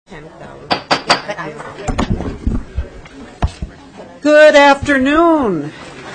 Good afternoon.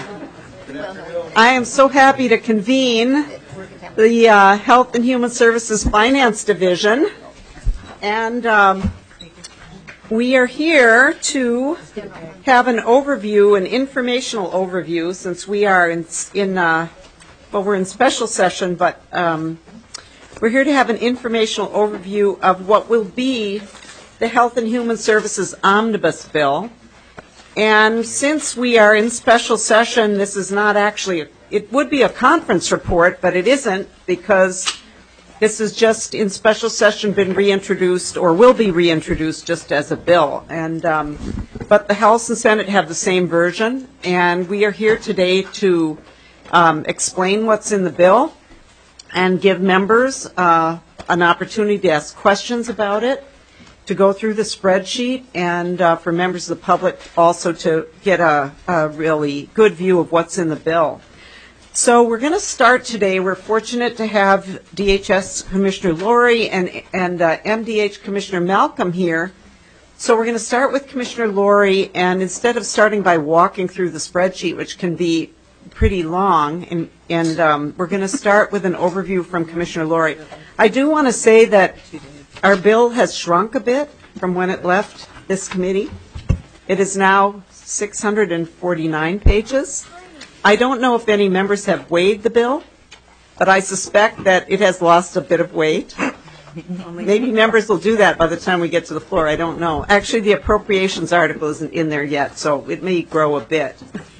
I am so happy to convene the Health and Human Services Finance Division, and we are here to have an overview, an informational overview, since we are we're in special session, but we're here to have an informational overview of what will be the Health and Human Services Omnibus Bill. And since we are in special session, this is not actually, it would be a conference report, but it isn't, because this is just in special session been reintroduced, or will be reintroduced just as a bill. And but the House and Senate have the same version, and we are here today to explain what's in the bill and give members an opportunity to ask questions about it, to go through the spreadsheet, and for members of the public also to get a really good view of what's in the bill. So we're going to start today. We're fortunate to have DHS Commissioner Lori and MDH Commissioner Malcolm here. So we're going to start with Commissioner Lori, and instead of starting by walking through the spreadsheet, which can be pretty long, and we're going to start with an overview from Commissioner Lori. I do want to say that our bill has shrunk a bit from when it left this committee. It is now 649 pages. I don't know if any members have weighed the bill, but I suspect that it has lost a bit of weight. Maybe members will do that by the time we get to the floor. I don't know. Actually, the appropriations article isn't in there yet, so it may grow a bit.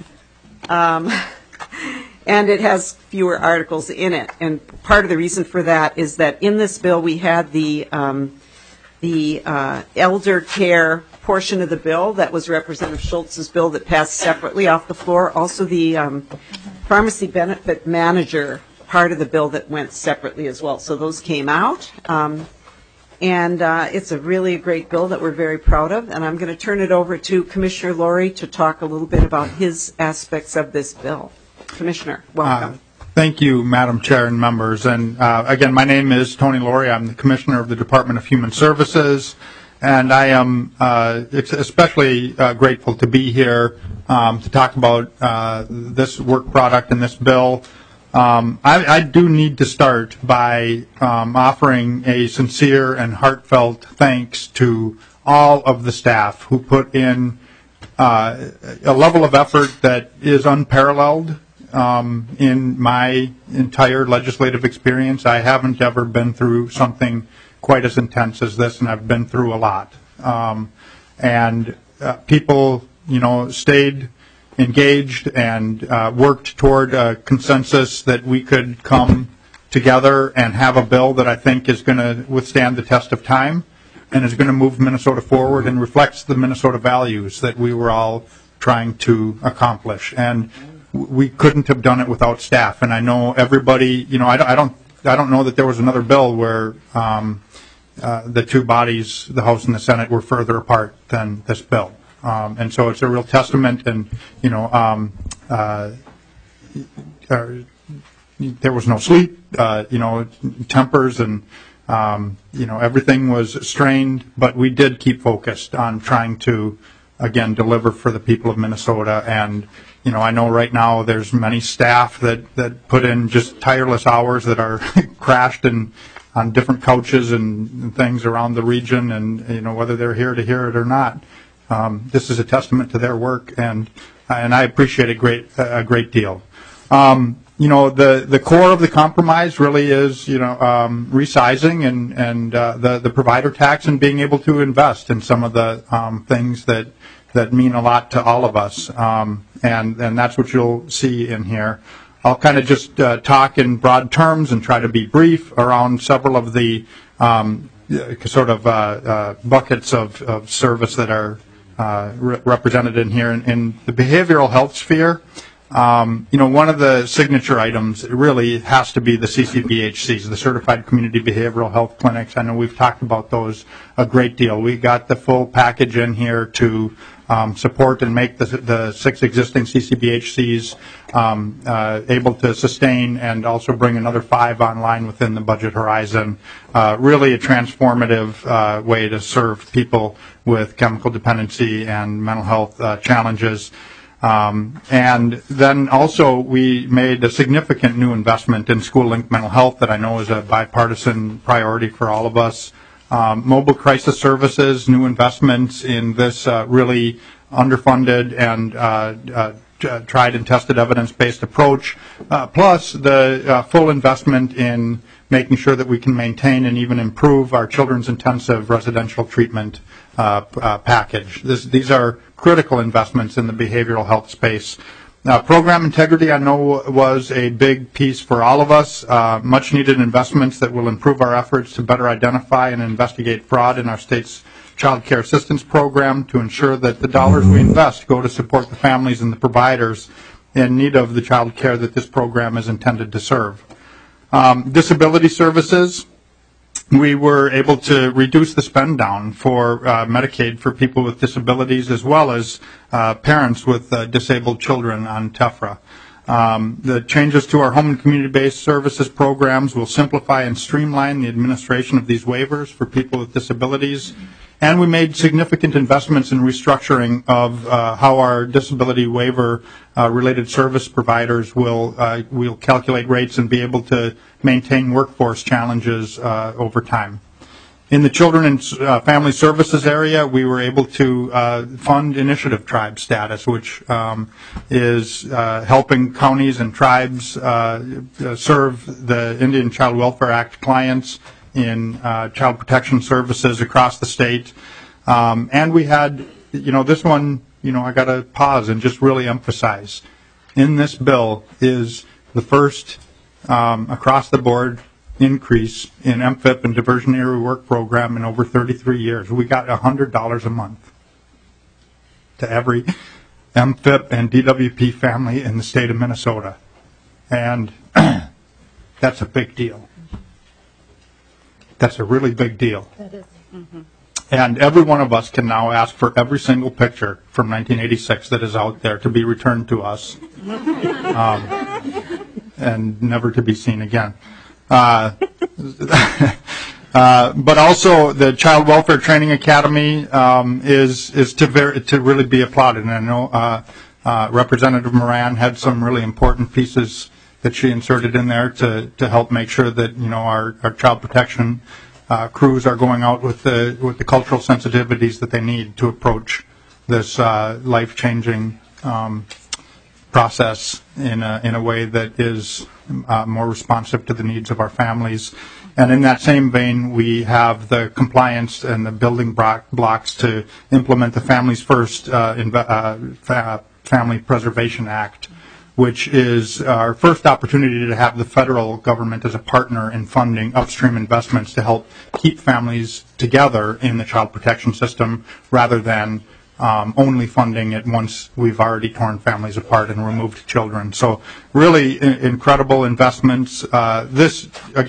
And it has fewer articles in it. And part of the reason for that is that in this bill we had the elder care portion of the bill that was Representative Schultz's bill that passed separately off the floor. Also the pharmacy benefit manager part of the bill that went separately as well. So those came out. And it's a really great bill that we're very proud of. And I'm going to turn it over to Commissioner Lori to talk a little bit about his aspects of this bill. Commissioner, welcome. Thank you, Madam Chair and members. And again, my name is Tony Lori. I'm the Commissioner of the Department of Human Services. And I am especially grateful to be here to talk about this work product and this bill. I do need to start by offering a sincere and heartfelt thanks to all of the staff who put in a level of effort that is unparalleled in my entire legislative experience. I haven't ever been through something quite as intense as this, and I've been through a lot. And people, stayed engaged and worked toward a consensus that we could come together and have a bill that I think is going to withstand the test of time and is going to move Minnesota forward and reflects the Minnesota values that we were all trying to accomplish. And we couldn't have done it without staff. And I know everybody, I don't know that there was another bill where the two bodies, the House and the Senate, were further apart than this bill. And so it's a real testament. And, there was no sleep, tempers, and, everything was strained. But we did keep focused on trying to, again, deliver for the people of Minnesota. And, I know right now there's many staff that put in just tireless hours that are crashed and on different couches and things around the region, and whether they're here to hear it or not, this is a testament to their work, and I appreciate it a great deal. The core of the compromise really is resizing and the provider tax and being able to invest in some of the things that mean a lot to all of us, and that's what you'll see in here. I'll kind of just talk in broad terms and try to be brief around several of the buckets of service that are represented in here. In the behavioral health sphere, One of the signature items really has to be the CCBHCs, the Certified Community Behavioral Health Clinics. I know we've talked about those a great deal. We got the full package in here to support and make the 6 existing CCBHCs able to sustain and also bring another 5 online within the budget horizon. Really a transformative way to serve people with chemical dependency and mental health challenges. And then also we made a significant new investment in school-linked mental health that I know is a bipartisan priority for all of us. Mobile crisis services, new investments in this really underfunded and tried and tested evidence-based approach, plus the full investment in making sure that we can maintain and even improve our children's intensive residential treatment package. These are critical investments in the behavioral health space. Program integrity, I know, was a big piece for all of us. Much needed investments that will improve our efforts to better identify and investigate fraud in our state's child care assistance program to ensure that the dollars we invest go to support the families and the providers in need of the child care that this program is intended to serve. Disability services, we were able to reduce the spend down for Medicaid for people with disabilities as well as parents with disabled children on TEFRA. The changes to our home and community-based services programs will simplify and streamline the administration of these waivers for people with disabilities. And we made significant investments in restructuring of how our disability waiver related service providers will calculate rates and be able to maintain workforce challenges over time. In the children and family services area, we were able to fund Initiative Tribe status, which is helping counties and tribes serve the Indian Child Welfare Act clients in child protection services across the state. And we had, this one, I got to pause and just really emphasize. In this bill is the first across-the-board increase in MFIP and diversionary work program in over 33 years. We got $100 a month to every MFIP and DWP family in the state of Minnesota. And that's a big deal. That's a really big deal. That is. Mm-hmm. And every one of us can now ask for every single picture from 1986 that is out there to be returned to us and never to be seen again. But also the Child Welfare Training Academy is to really be applauded. And I know Representative Moran had some really important pieces that she inserted in there to help make sure that our child protection crews are going out with the cultural sensitivities that they need to approach this life-changing process in a way that is more responsive to the needs of our families. And in that same vein, we have the compliance and the building blocks to implement the Families First Family Preservation Act, which is our first opportunity to have the federal government as a partner in funding upstream investments to help keep families together in the child protection system rather than only funding it once we've already torn families apart and removed children. So really incredible investments. This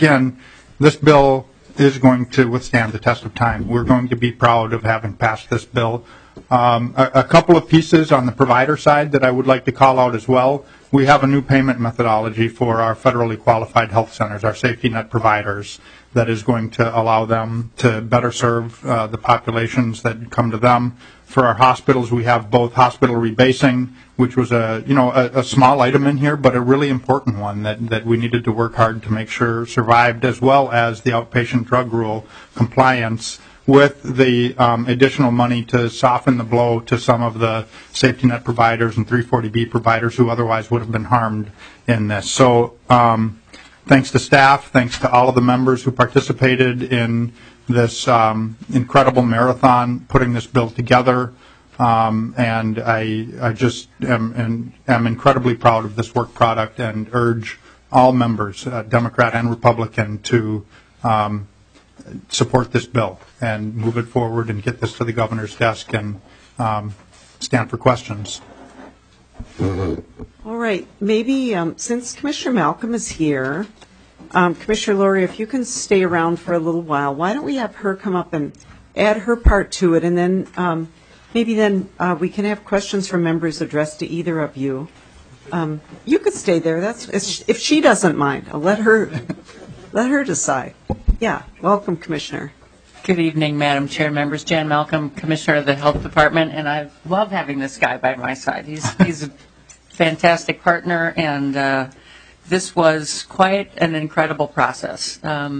bill is going to withstand the test of time. We're going to be proud of having passed this bill. A couple of pieces on the provider side that I would like to call out as well. We have a new payment methodology for our federally qualified health centers, our safety net providers, that is going to allow them to better serve the populations that come to them. For our hospitals, we have both hospital rebasing, which was a small item in here, but a really important one that we needed to work hard to make sure survived, as well as the outpatient drug rule compliance with the additional money to soften the blow to some of the safety net providers and 340B providers who otherwise would have been harmed in this. So thanks to staff, thanks to all of the members who participated in this incredible marathon putting this bill together. And I just am incredibly proud of this work product and urge all members, Democrat and Republican, to support this bill and move it forward and get this to the governor's desk and stand for questions. All right, maybe since Commissioner Malcolm is here, Commissioner Laurie, if you can stay around for a little while, why don't we have her come up and add her part to it, and then maybe then we can have questions from members addressed to either of you. You could stay there. If she doesn't mind. I'll let her decide. Yeah, welcome, Commissioner. Good evening, Madam Chair, members. Jan Malcolm, Commissioner of the Health Department, and I love having this guy by my side. He's a fantastic partner, and this was quite an incredible process.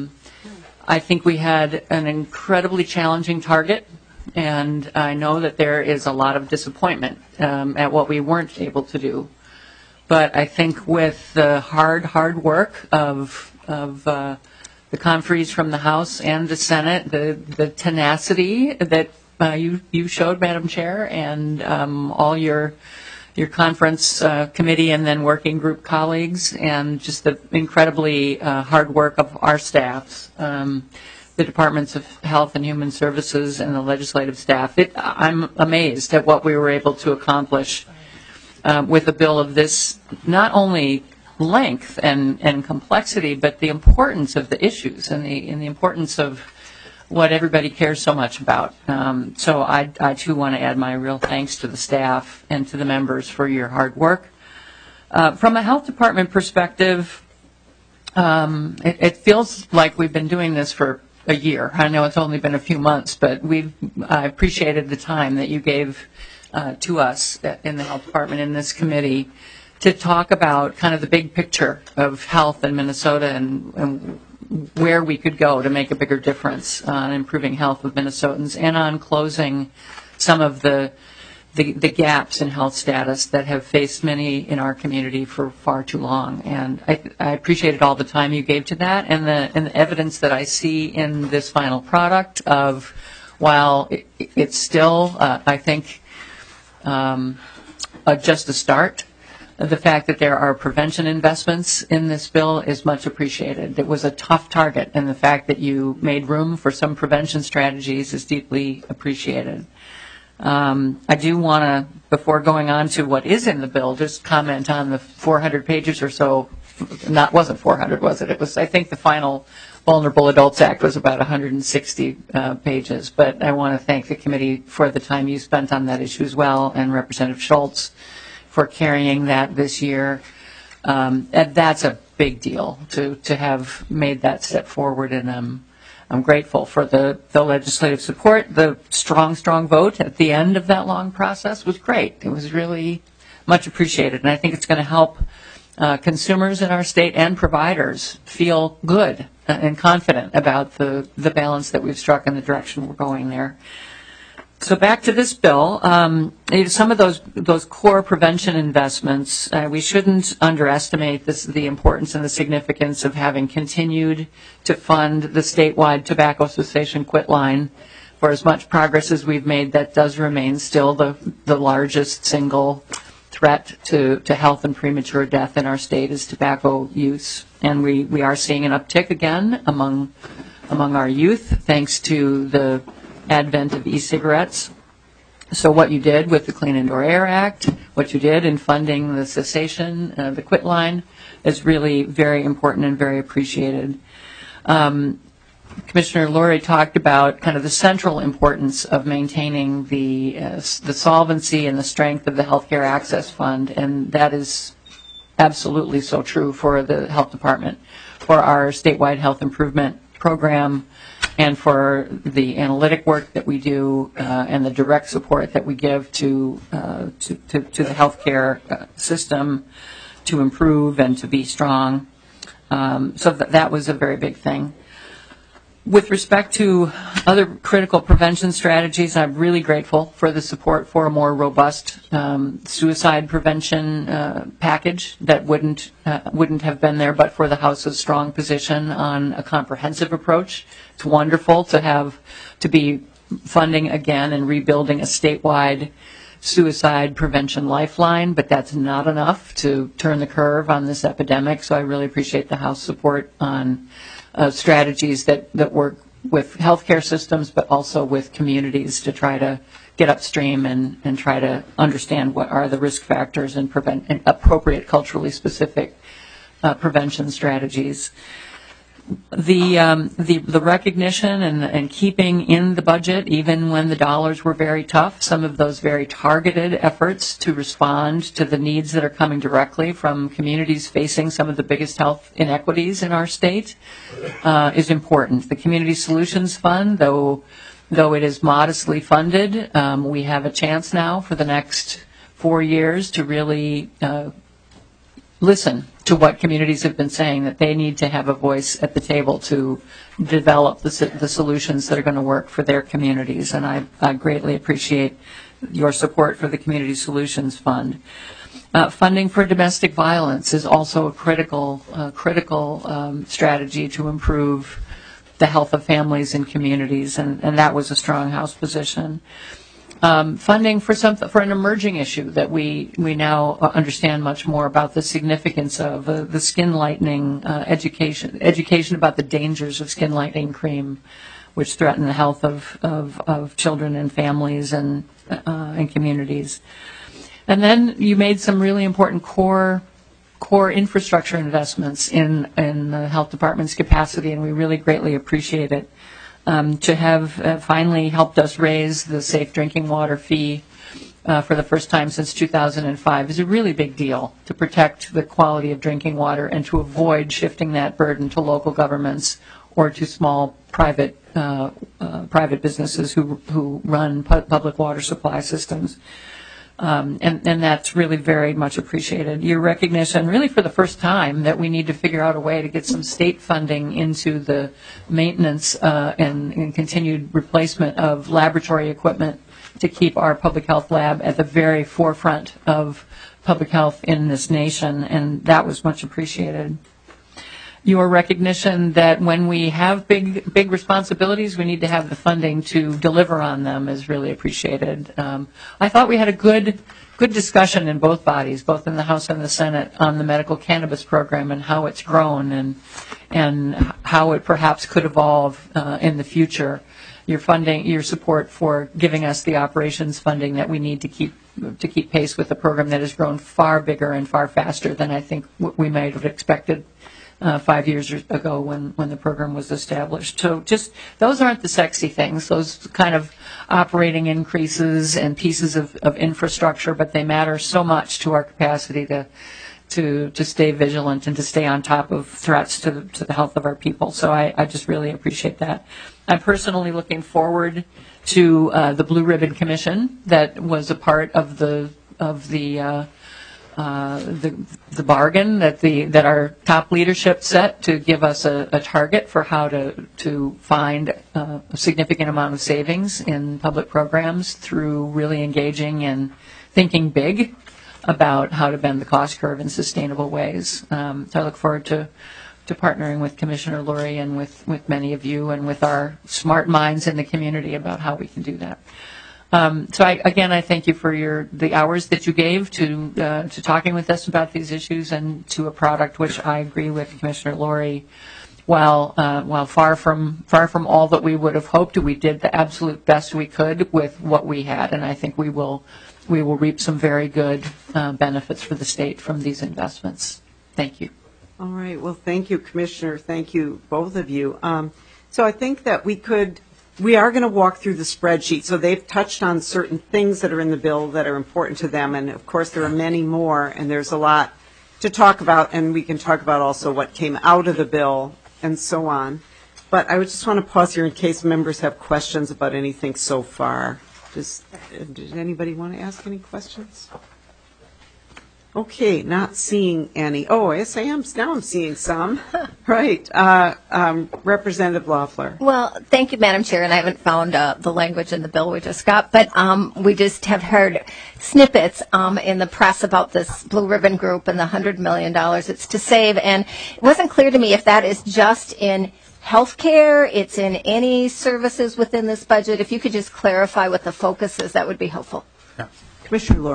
I think we had an incredibly challenging target, and I know that there is a lot of disappointment at what we weren't able to do. But I think with the hard work of the conferees from the House and the Senate, the tenacity that you showed, Madam Chair, and all your conference committee and then working group colleagues, and just the incredibly hard work of our staffs, the Departments of Health and Human Services and the legislative staff. I'm amazed at what we were able to accomplish with a bill of this, not only length and complexity, but the importance of the issues and the importance of what everybody cares so much about. So I too want to add my real thanks to the staff and to the members for your hard work. From a health department perspective, it feels like we've been doing this for a year. I know it's only been a few months, but I appreciated the time that you gave to us in the health department in this committee to talk about kind of the big picture of health in Minnesota and where we could go to make a bigger difference on improving health of Minnesotans and on closing some of the gaps in health status that have faced many in our community for far too long. And I appreciated all the time you gave to that and the evidence that I see in this final product of, while it's still, I think, just a start, the fact that there are prevention investments in this bill is much appreciated. It was a tough target, and the fact that you made room for some prevention strategies is deeply appreciated. I do want to, before going on to what is in the bill, just comment on the 400 pages or so. Wasn't 400, was it? It was, I think the final Vulnerable Adults Act was about 160 pages. But I want to thank the committee for the time you spent on that issue as well, and Representative Schultz for carrying that this year. And that's a big deal to have made that step forward, and I'm grateful for the legislative support. The strong vote at the end of that long process was great. It was really much appreciated, and I think it's going to help consumers in our state and providers feel good and confident about the balance that we've struck and the direction we're going there. So back to this bill, some of those core prevention investments, we shouldn't underestimate the importance and the significance of having continued to fund the statewide tobacco cessation quit line. For as much progress as we've made, that does remain still the largest single threat to health and premature death in our state is tobacco use. And we are seeing an uptick again among our youth, thanks to the advent of e-cigarettes. So what you did with the Clean Indoor Air Act, what you did in funding the cessation, the quit line, is really very important and very appreciated. Commissioner Laurie talked about kind of the central importance of maintaining the solvency and the strength of the Healthcare Access Fund, and that is absolutely so true for the health department, for our statewide health improvement program, and for the analytic work that we do and the direct support that we give to the healthcare system to improve and to be strong. So that was a very big thing. With respect to other critical prevention strategies, I'm really grateful for the support for a more robust suicide prevention package that wouldn't have been there but for the House's strong position on a comprehensive approach. It's wonderful to be funding again and rebuilding a statewide suicide prevention lifeline, but that's not enough to turn the curve on this epidemic. So I really appreciate the House support on strategies that work healthcare systems, but also with communities to try to get upstream and try to understand what are the risk factors and prevent and appropriate culturally specific prevention strategies. The recognition and keeping in the budget, even when the dollars were very tough, some of those very targeted efforts to respond to the needs that are coming directly from communities facing some of the biggest health inequities in our state is important. The Community Solutions Fund, though it is modestly funded, we have a chance now for the next 4 years to really listen to what communities have been saying, that they need to have a voice at the table to develop the solutions that are going to work for their communities. And I greatly appreciate your support for the Community Solutions Fund. Funding for domestic violence is also a critical strategy to improve the health of families and communities, and that was a strong House position. Funding for an emerging issue that we now understand much more about the significance of, the skin lightening education about the dangers of skin lightening cream, which threaten the health of children and families and communities. And then you made some really important core infrastructure investments in the health department's capacity, and we really greatly appreciate it. To have finally helped us raise the safe drinking water fee for the first time since 2005 is a really big deal to protect the quality of drinking water and to avoid shifting that burden to local governments or to small private businesses who run public water supply systems. And that's really very much appreciated. Your recognition, really for the first time, that we need to figure out a way to get some state funding into the maintenance and continued replacement of laboratory equipment to keep our public health lab at the very forefront of public health in this nation, and that was much appreciated. Your recognition that when we have big responsibilities, we need to have the funding to deliver on them is really appreciated. I thought we had a good discussion in both bodies, both in the House and the Senate, on the medical cannabis program and how it's grown and how it perhaps could evolve in the future. Your support for giving us the operations funding that we need to keep pace with a program that has grown far bigger and far faster than I think we might have expected 5 years ago when the program was established. So just those aren't the sexy things, those kind of operating increases and pieces of infrastructure, but they matter so much to our capacity to stay vigilant and to stay on top of threats to the health of our people. So I just really appreciate that. I'm personally looking forward to the Blue Ribbon Commission that was a part of the bargain that our top leadership set to give us a target for how to find a significant amount of savings in public programs through really engaging and thinking big about how to bend the cost curve in sustainable ways. So I look forward to partnering with Commissioner Lurie and with many of you and with our smart minds in the community about how we can do that. So I thank you for the hours that you gave to talking with us about these issues and to a product which I agree with Commissioner Lurie. While far from all that we would have hoped, we did the absolute best we could with what we had, and I think we will reap some very good benefits for the state from these investments. Thank you. All right. Well, thank you, Commissioner. Thank you, both of you. So I think that we are going to walk through the spreadsheet. So they've touched on certain things that are in the bill that are important to them. And, of course, there are many more, and there's a lot to talk about. And we can talk about also what came out of the bill and so on. But I would just want to pause here in case members have questions about anything so far. Did anybody want to ask any questions? Okay, not seeing any. Oh, yes, I am. Now I'm seeing some. Right. Representative Loeffler. Well, thank you, Madam Chair, and I haven't found the language in the bill we just got, but we just have heard snippets in the press about this Blue Ribbon Group and the $100 million it's to save, and it wasn't clear to me if that is just in healthcare, it's in any services within this budget. If you could just clarify what the focus is, that would be helpful. Yeah. Commissioner Lurie.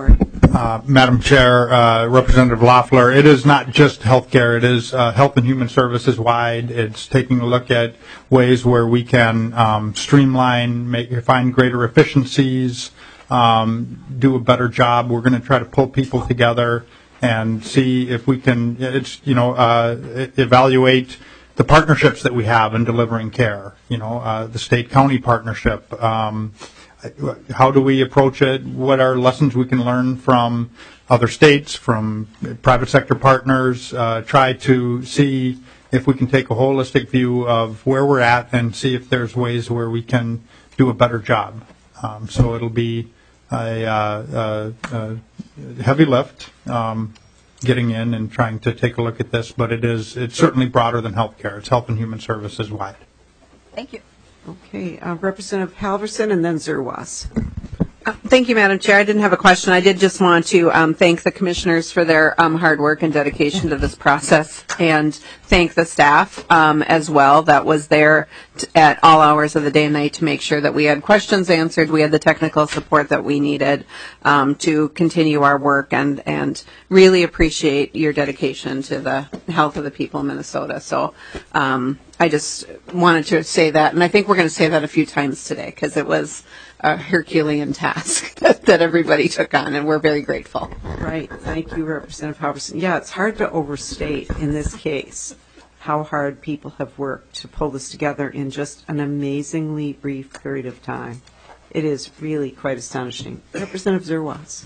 Madam Chair, Representative Loeffler, it is not just healthcare. It is health and human services wide. It's taking a look at ways where we can streamline, find greater efficiencies, do a better job. We're going to try to pull people together and see if we can, evaluate the partnerships that we have in delivering care. The state-county partnership. How do we approach it? What are lessons we can learn from other states, from private sector partners? Try to see if we can take a holistic view of where we're at and see if there's ways where we can do a better job. So it'll be a heavy lift getting in and trying to take a look at this, but it's certainly broader than healthcare. It's health and human services wide. Thank you. Okay, Representative Halverson and then Zerwas. Thank you, Madam Chair. I didn't have a question. I did just want to thank the commissioners for their hard work and dedication to this process, and thank the staff as well that was there at all hours of the day and night to make sure that we had questions answered, we had the technical support that we needed to continue our work, and really appreciate your dedication to the health of the people of Minnesota. So I just wanted to say that, and I think we're going to say that a few times today because it was a Herculean task that everybody took on, and we're very grateful. Right. Thank you, Representative Halverson. Yeah, it's hard to overstate in this case how hard people have worked to pull this together in just an amazingly brief period of time. It is really quite astonishing. Representative Zerwas.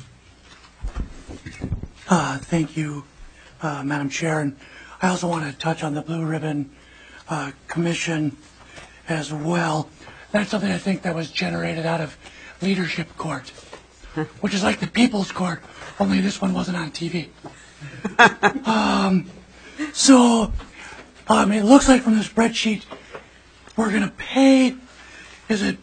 Thank you, Madam Chair. And I also want to touch on the Blue Ribbon Commission as well. That's something I think that was generated out of Leadership Court, which is like the People's Court, only this one wasn't on TV. It looks like from the spreadsheet we're going to pay, are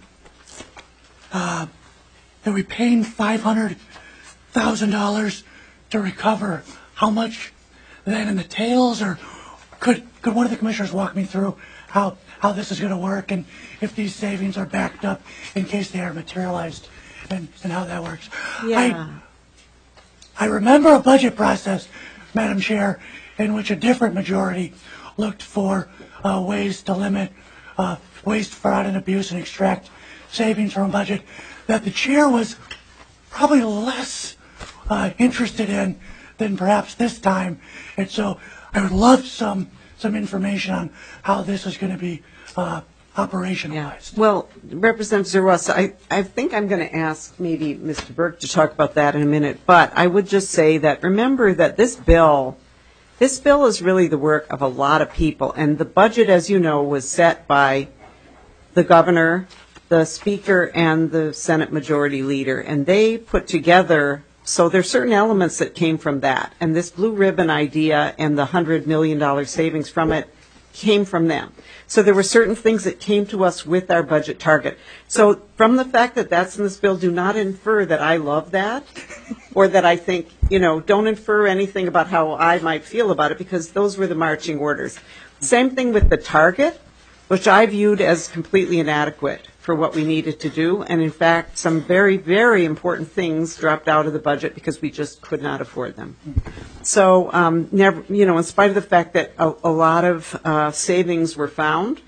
we paying $500,000 to recover how much then in the tails, or could one of the commissioners walk me through how this is going to work and if these savings are backed up in case they are materialized and how that works? Yeah. I remember a budget process, Madam Chair, in which a different majority looked for ways to limit waste, fraud, and abuse and extract savings from a budget that the chair was probably less interested in than perhaps this time. And so I would love some information on how this is going to be operationalized. Yeah. Well, Representative Zerwas, I think I'm going to ask maybe Mr. Burke to talk about that in a minute, but I would just say that remember that this bill is really the work of a lot of people, and the budget, as you know, was set by the governor, the speaker, and the Senate Majority Leader, and they put together, so there's certain elements that came from that, and this blue ribbon idea and the $100 million savings from it came from them. So there were certain things that came to us with our budget target. So from the fact that that's in this bill, do not infer that I love that or that I think, don't infer anything about how I might feel about it, because those were the marching orders. Same thing with the target, which I viewed as completely inadequate for what we needed to do. And in fact, some very, very important things dropped out of the budget because we just could not afford them. So, in spite of the fact that a lot of savings were found,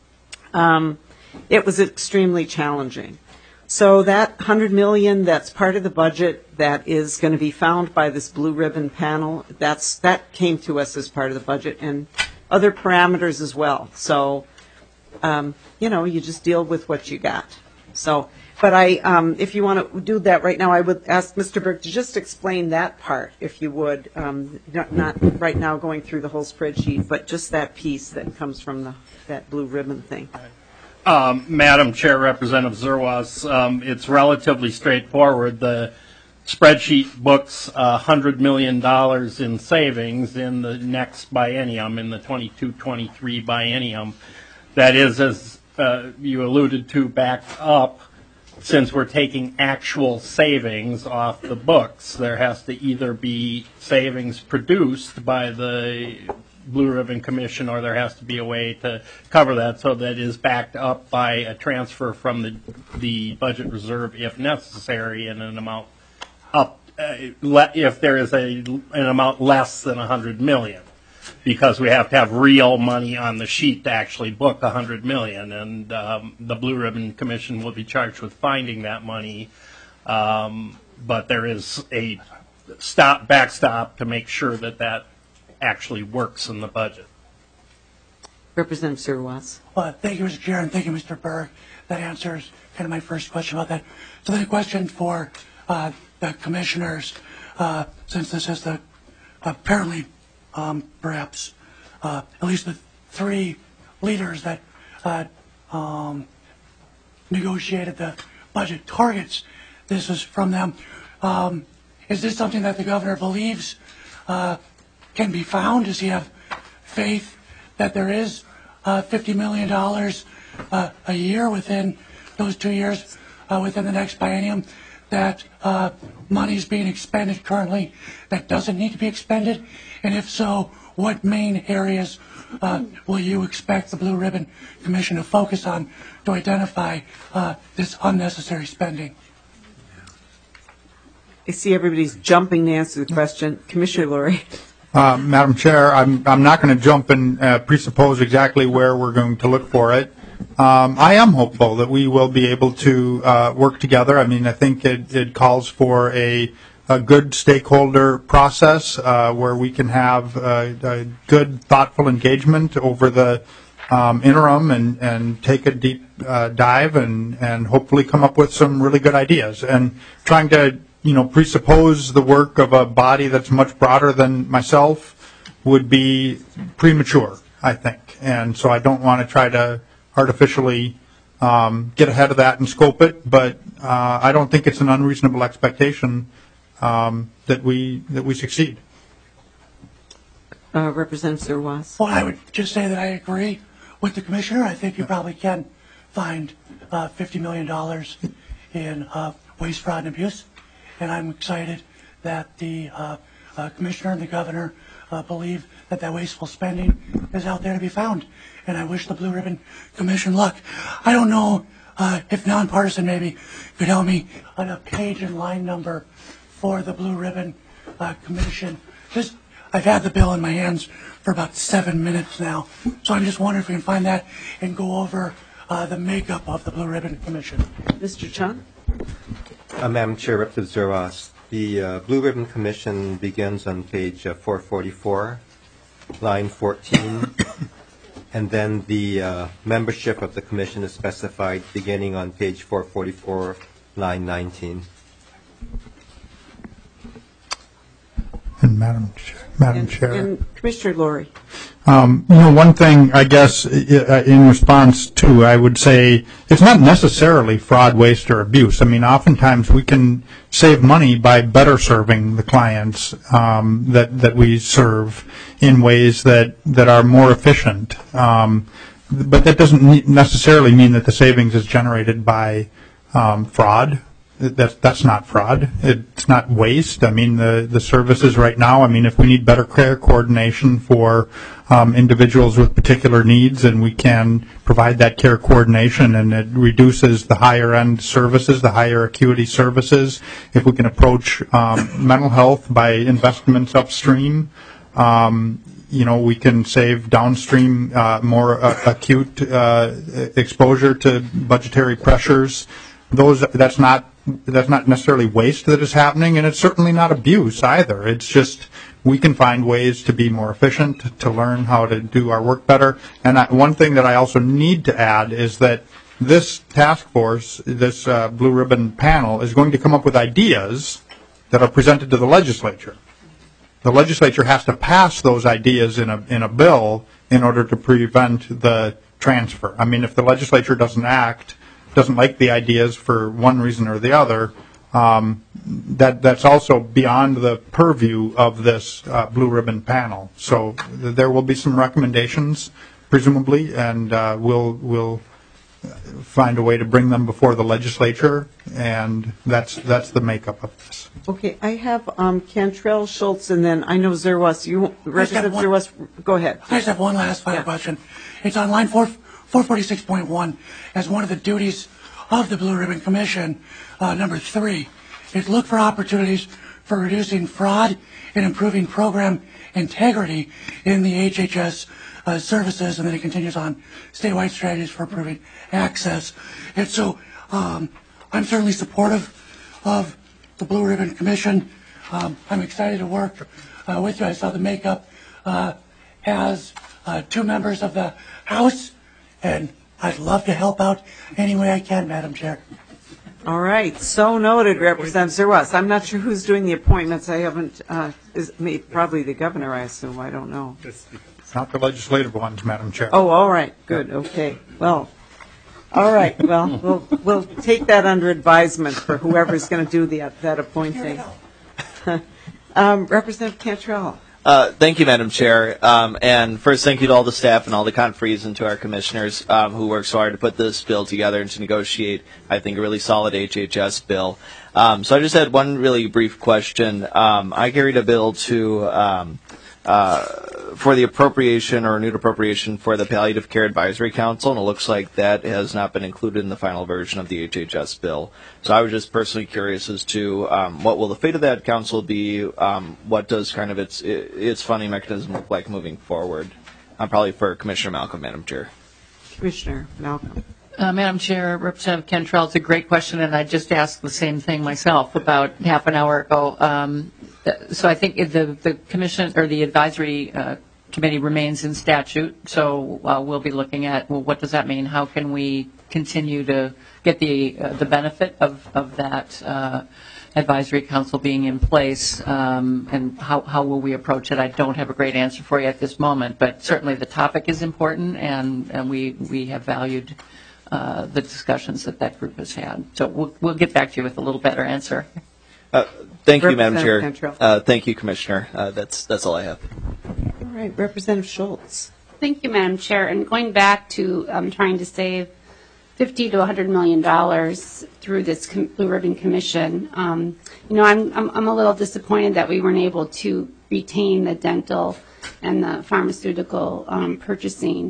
it was extremely challenging. So that $100 million that's part of the budget that is going to be found by this blue ribbon panel, that came to us as part of the budget, and other parameters as well. So, you just deal with what you got. So, but if you want to do that right now, I would ask Mr. Burke to just explain that part, if you would, not right now going through the whole spreadsheet, but just that piece that comes from that blue ribbon thing. Madam Chair, Representative Zerwas, it's relatively straightforward. The spreadsheet books $100 million in savings in the next biennium, in the 22-23 biennium. That is, as you alluded to, backed up, since we're taking actual savings off the books. There has to either be savings produced by the Blue Ribbon Commission, or there has to be a way to cover that, so that is backed up by a transfer from the budget reserve if necessary in an amount up if there is an amount less than $100 million, because we have to have real money on the sheet to actually book $100 million, and the Blue Ribbon Commission will be charged with finding that money. But there is a backstop to make sure that actually works in the budget. Representative Zerwas. Well, thank you, Mr. Chair, and thank you, Mr. Berg. That answers kind of my first question about that. So then a question for the commissioners, since this is the apparently perhaps at least the three leaders that negotiated the budget targets. This is from them. Is this something that the governor believes can be found? Does he have faith that there is $50 million a year within those 2 years within the next biennium that money is being expended currently that doesn't need to be expended? And if so, what main areas will you expect the Blue Ribbon Commission to focus on to identify this unnecessary spending? I see everybody's jumping to answer the question. Commissioner Lurie. Madam Chair, I'm not going to jump and presuppose exactly where we're going to look for it. I am hopeful that we will be able to work together. I mean, I think it calls for a good stakeholder process where we can have a good, thoughtful engagement over the interim and take a deep dive and hopefully come up with some really good ideas. And trying to presuppose the work of a body that's much broader than myself would be premature, I think. And so I don't want to try to artificially get ahead of that and scope it, but I don't think it's an unreasonable expectation that we succeed. Representative Zerwas. Well, I would just say that I agree with the commissioner. I think you probably can find $50 million in waste, fraud, and abuse. And I'm excited that the commissioner and the governor believe that wasteful spending is out there to be found. And I wish the Blue Ribbon Commission luck. I don't know if nonpartisan maybe could help me on a page and line number for the Blue Ribbon Commission. I've had the bill in my hands for about 7 minutes now, so I'm just wondering if we can find that and go over the makeup of the Blue Ribbon Commission. Mr. Chung. Madam Chair, Representative Zerwas, the Blue Ribbon Commission begins on page 444, line 14, and then the membership of the commission is specified beginning on page 444, line 19. And Madam Chair. And Commissioner Lurie. One thing, I guess, in response to, I would say, it's not necessarily fraud, waste, or abuse. I mean, oftentimes we can save money by better serving the clients that we serve in ways that are more efficient. But that doesn't necessarily mean that the savings is generated by fraud. That's not fraud. It's not waste. I mean, the services right now, I mean, if we need better care coordination for individuals with particular needs, and we can provide that care coordination, and it reduces the higher end services, the higher acuity services. If we can approach mental health by investments upstream, we can save downstream more acute exposure to budgetary pressures. That's not necessarily waste that is happening, and it's certainly not abuse either. It's just we can find ways to be more efficient, to learn how to do our work better. And one thing that I also need to add is that this task force, this Blue Ribbon panel, is going to come up with ideas that are presented to the legislature. The legislature has to pass those ideas in a bill in order to prevent the transfer. I mean, if the legislature doesn't like the ideas for one reason or the other, that's also beyond the purview of this Blue Ribbon panel. So there will be some recommendations, presumably, and we'll find a way to bring them before the legislature, and that's the makeup of this. Okay, I have Cantrell, Schultz, and then I know Zerwas. Representative Zerwas, go ahead. I just have one last final question. It's on line 446.1 as one of the duties of the Blue Ribbon Commission, number 3, is look for opportunities for reducing fraud and improving program integrity in the HHS services, and then it continues on statewide strategies for improving access. And so I'm certainly supportive of the Blue Ribbon Commission. I'm excited to work with you. I saw the makeup has 2 members of the House, and I'd love to help out any way I can, Madam Chair. All right, so noted, Representative Zerwas. I'm not sure who's doing the appointments. I haven't, probably the governor, I assume. I don't know. It's not the legislative ones, Madam Chair. Oh, all right, good, okay. Well, all right, well, we'll take that under advisement for whoever's going to do that appointing. Representative Cantrell. Thank you, Madam Chair. And first, thank you to all the staff and all the conferees and to our commissioners who worked so hard to put this bill together and to negotiate, I think, a really solid HHS bill. So I just had one really brief question. I carried a bill for the appropriation or renewed appropriation for the Palliative Care Advisory Council, and it looks like that has not been included in the final version of the HHS bill. So I was just personally curious as to what will the fate of that council be? What does kind of its funding mechanism look like moving forward? Probably for Commissioner Malcolm, Madam Chair. Commissioner Malcolm. Madam Chair, Representative Cantrell, it's a great question, and I just asked the same thing myself about half an hour ago. So I think the commission or the advisory committee remains in statute. So we'll be looking at, well, what does that mean? How can we continue to get the benefit of that advisory council being in place, and how will we approach it? I don't have a great answer for you at this moment, but certainly the topic is important, and we have valued the discussions that group has had. So we'll get back to you with a little better answer. Thank you, Madam Chair. Thank you, Commissioner. That's all I have. All right, Representative Schultz. Thank you, Madam Chair. And going back to trying to save $50 to $100 million through this Blue Ribbon Commission, I'm a little disappointed that we weren't able to retain the dental and the pharmaceutical purchasing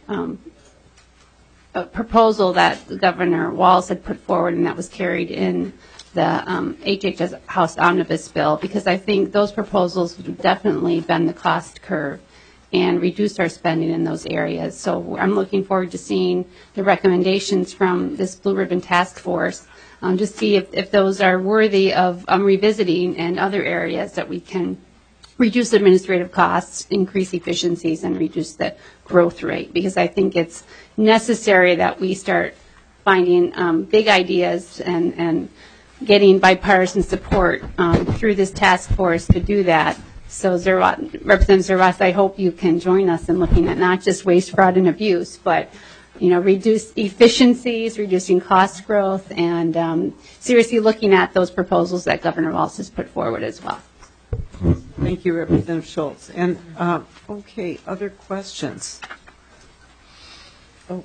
proposal that Governor Walz had put forward, and that was carried in the HHS House Omnibus Bill, because I think those proposals would definitely bend the cost curve and reduce our spending in those areas. So I'm looking forward to seeing the recommendations from this Blue Ribbon Task Force to see if those are worthy of revisiting and other areas that we can reduce administrative costs, increase efficiencies, and reduce the growth rate, because I think it's necessary that we start finding big ideas and getting bipartisan support through this task force to do that. So Representative Zerwas, I hope you can join us in looking at not just waste, fraud, and abuse, but reduce efficiencies, reducing cost growth, and seriously looking at those proposals that Governor Walz has put forward as well. Thank you, Representative Schultz. And okay, other questions? Oh,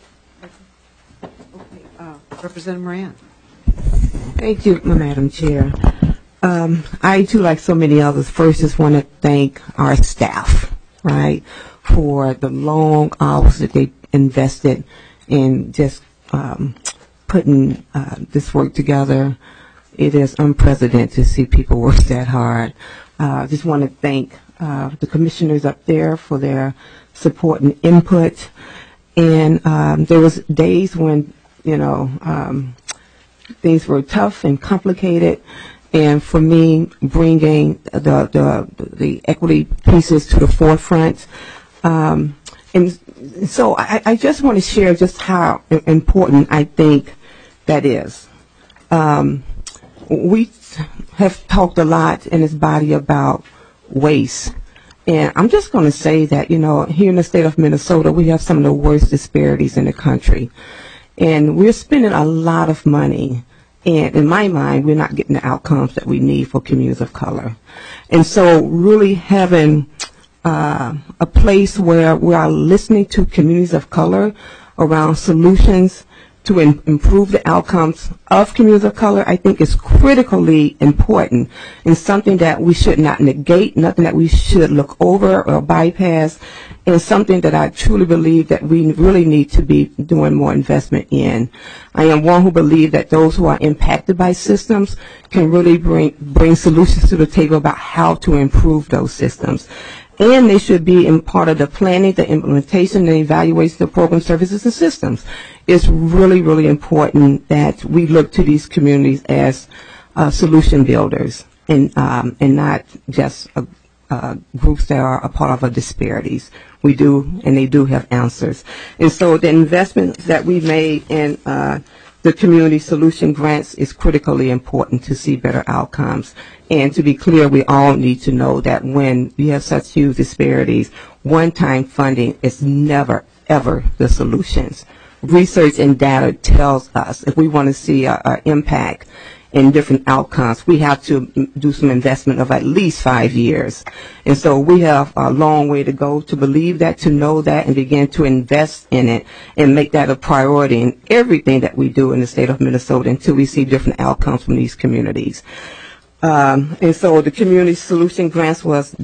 okay, Representative Moran. Thank you, Madam Chair. I, too, like so many others, first just want to thank our staff, right, for the long hours that they invested in just putting this work together. It is unprecedented to see people work that hard. I just want to thank the commissioners up there for their support and input. And there was days when, things were tough and complicated. And for me, bringing the equity pieces to the forefront. And so I just want to share just how important I think that is. We have talked a lot in this body about waste. And I'm just going to say that, here in the state of Minnesota, we have some of the worst disparities in the country. And we're spending a lot of money. And in my mind, we're not getting the outcomes that we need for communities of color. And so really having a place where we are listening to communities of color around solutions to improve the outcomes of communities of color, I think is critically important and something that we should not negate, nothing that we should look over or bypass, and something that I truly believe that we really need to be doing more investment in. I am one who believes that those who are impacted by systems can really bring solutions to the table about how to improve those systems. And they should be in part of the planning, the implementation, the evaluation of program services and systems. It's really, really important that we look to these communities as solution builders and not just groups that are a part of a disparities. We do, and they do have answers. And so the investments that we made in the community solution grants is critically important to see better outcomes. And to be clear, we all need to know that when we have such huge disparities, one-time funding is never, ever the solutions. Research and data tells us if we want to see an impact in different outcomes, we have to do some investment of at least 5 years. And so we have a long way to go to believe that, to know that, and begin to invest in it and make that a priority in everything that we do in the state of Minnesota until we see different outcomes from these communities. And so the community solution grants was,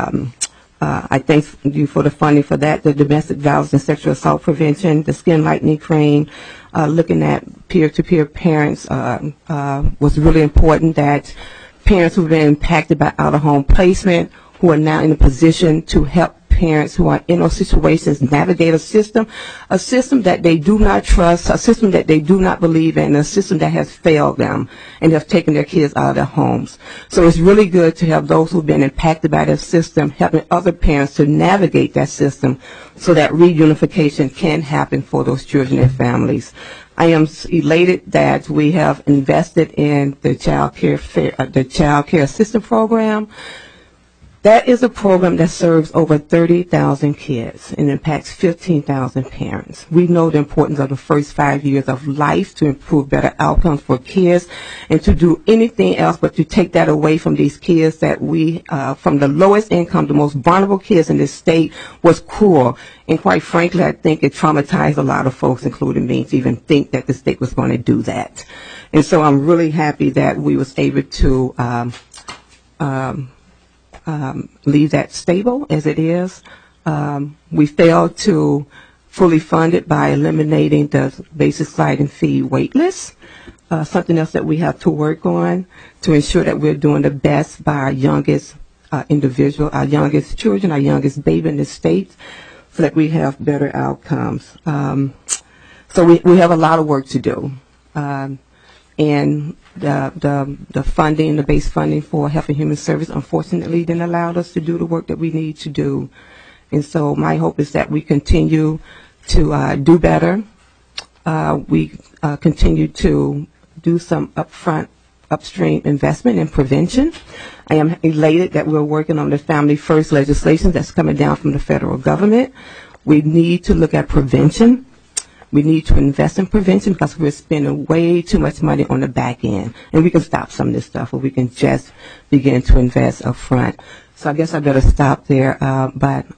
I thank you for the funding for that, the domestic violence and sexual assault prevention, the skin lightening cream, looking at peer-to-peer parents was really important, that parents who have been impacted by out-of-home placement who are now in a position to help parents who are in those situations navigate a system that they do not trust, a system that they do not believe in, a system that has failed them and have taken their kids out of their homes. So it's really good to have those who have been impacted by that system helping other parents to navigate that system so that reunification can happen for those children and families. I am elated that we have invested in the child care assistance program. That is a program that serves over 30,000 kids and impacts 15,000 parents. We know the importance of the first 5 years of life to improve better outcomes for kids, and to do anything else but to take that away from these kids that we, from the lowest income, the most vulnerable kids in this state, was cruel. And quite frankly, I think it traumatized a lot of folks, including me, to even think that the state was going to do that. And so I'm really happy that we was able to leave that stable as it is. We failed to fully fund it by eliminating the basic sliding fee wait list, something else that we have to work on to ensure that we're doing the best by our youngest individual, our youngest children, our youngest baby in the state, so that we have better outcomes. So we have a lot of work to do. And the funding, the base funding for Health and Human Service, unfortunately, didn't allow us to do the work that we need to do. And so my hope is that we continue to do better. We continue to do some upstream investment in prevention. I am elated that we're working on the Family First legislation that's coming down from the federal government. We need to look at prevention. We need to invest in prevention because we're spending way too much money on the back end. And we can stop some of this stuff, or we can just begin to invest up front. So I guess I better stop there. But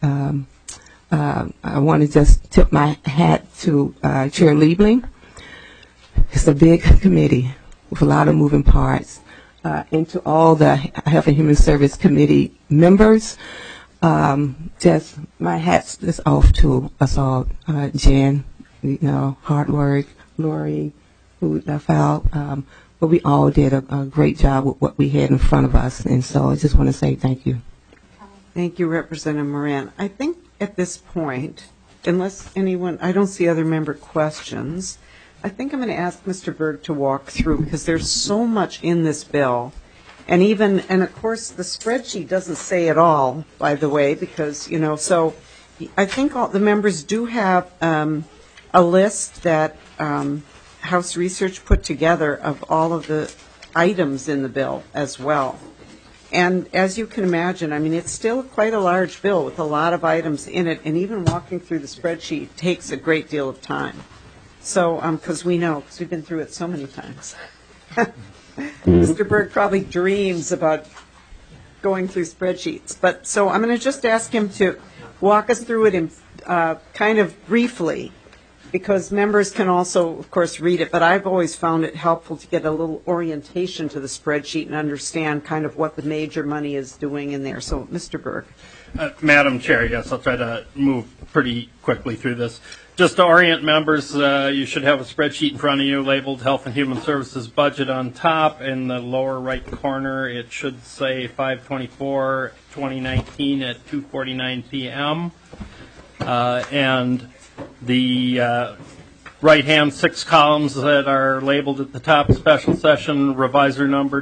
I want to just tip my hat to Chair Liebling. It's a big committee with a lot of moving parts. And to all the Health and Human Service Committee members, just my hat's just off to us all. Jen, hard work, Lori, who filed, but we all did a great job with what we had in front of us, and so I just want to say thank you. Thank you, Representative Moran. I think at this point, unless anyone, I don't see other member questions, I think I'm going to ask Mr. Berg to walk through, because there's so much in this bill, and of course the spreadsheet doesn't say it all, by the way, because, so I think all the members do have a list that House Research put together of all of the items in the bill as well. And as you can imagine, I mean, it's still quite a large bill with a lot of items in it, and even walking through the spreadsheet takes a great deal of time. So, because we've been through it so many times. Mr. Berg probably dreams about going through spreadsheets. But so I'm going to just ask him to walk us through it in kind of briefly. because members can also, of course, read it, but I've always found it helpful to get a little orientation to the spreadsheet and understand kind of what the major money is doing in there. So, Mr. Berg. Madam Chair, yes, I'll try to move pretty quickly through this. Just to orient members, you should have a spreadsheet in front of you labeled Health and Human Services Budget on top. In the lower right corner, it should say 5/24/2019 at 2:49 p.m. And the right-hand 6 columns that are labeled at the top, special session revisor number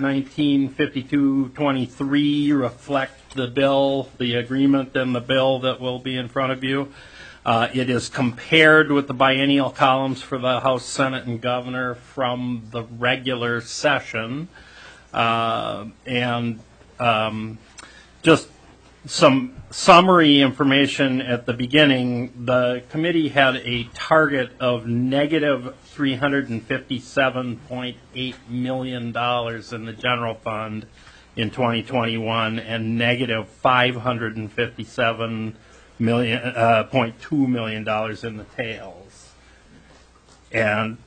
195223, reflect the bill, the agreement, and the bill that will be in front of you. It is compared with the biennial columns for the House, Senate, and Governor from the regular session. Just some summary information at the beginning. The committee had a target of negative $357.8 million in the general fund in 2021 and negative $557.2 million in the tails. And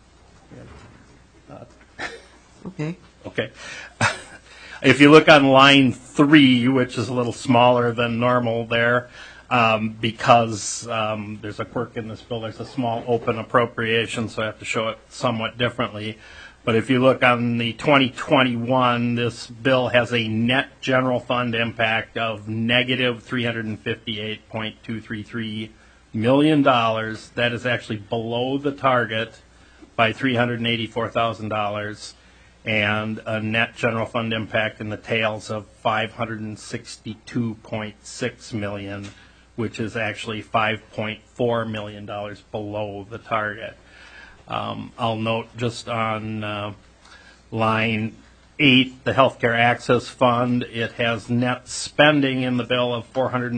okay. If you look on line 3, which is a little smaller than normal there, because there's a quirk in this bill, there's a small open appropriation, so I have to show it somewhat differently. But if you look on the 2021, this bill has a net general fund impact of negative $358.233 million. That is actually below the target by $384,000. And a net general fund impact in the tails of $562.6 million, which is actually $5.4 million below the target. I'll note just on line 8, the Healthcare Access Fund, it has net spending in the bill of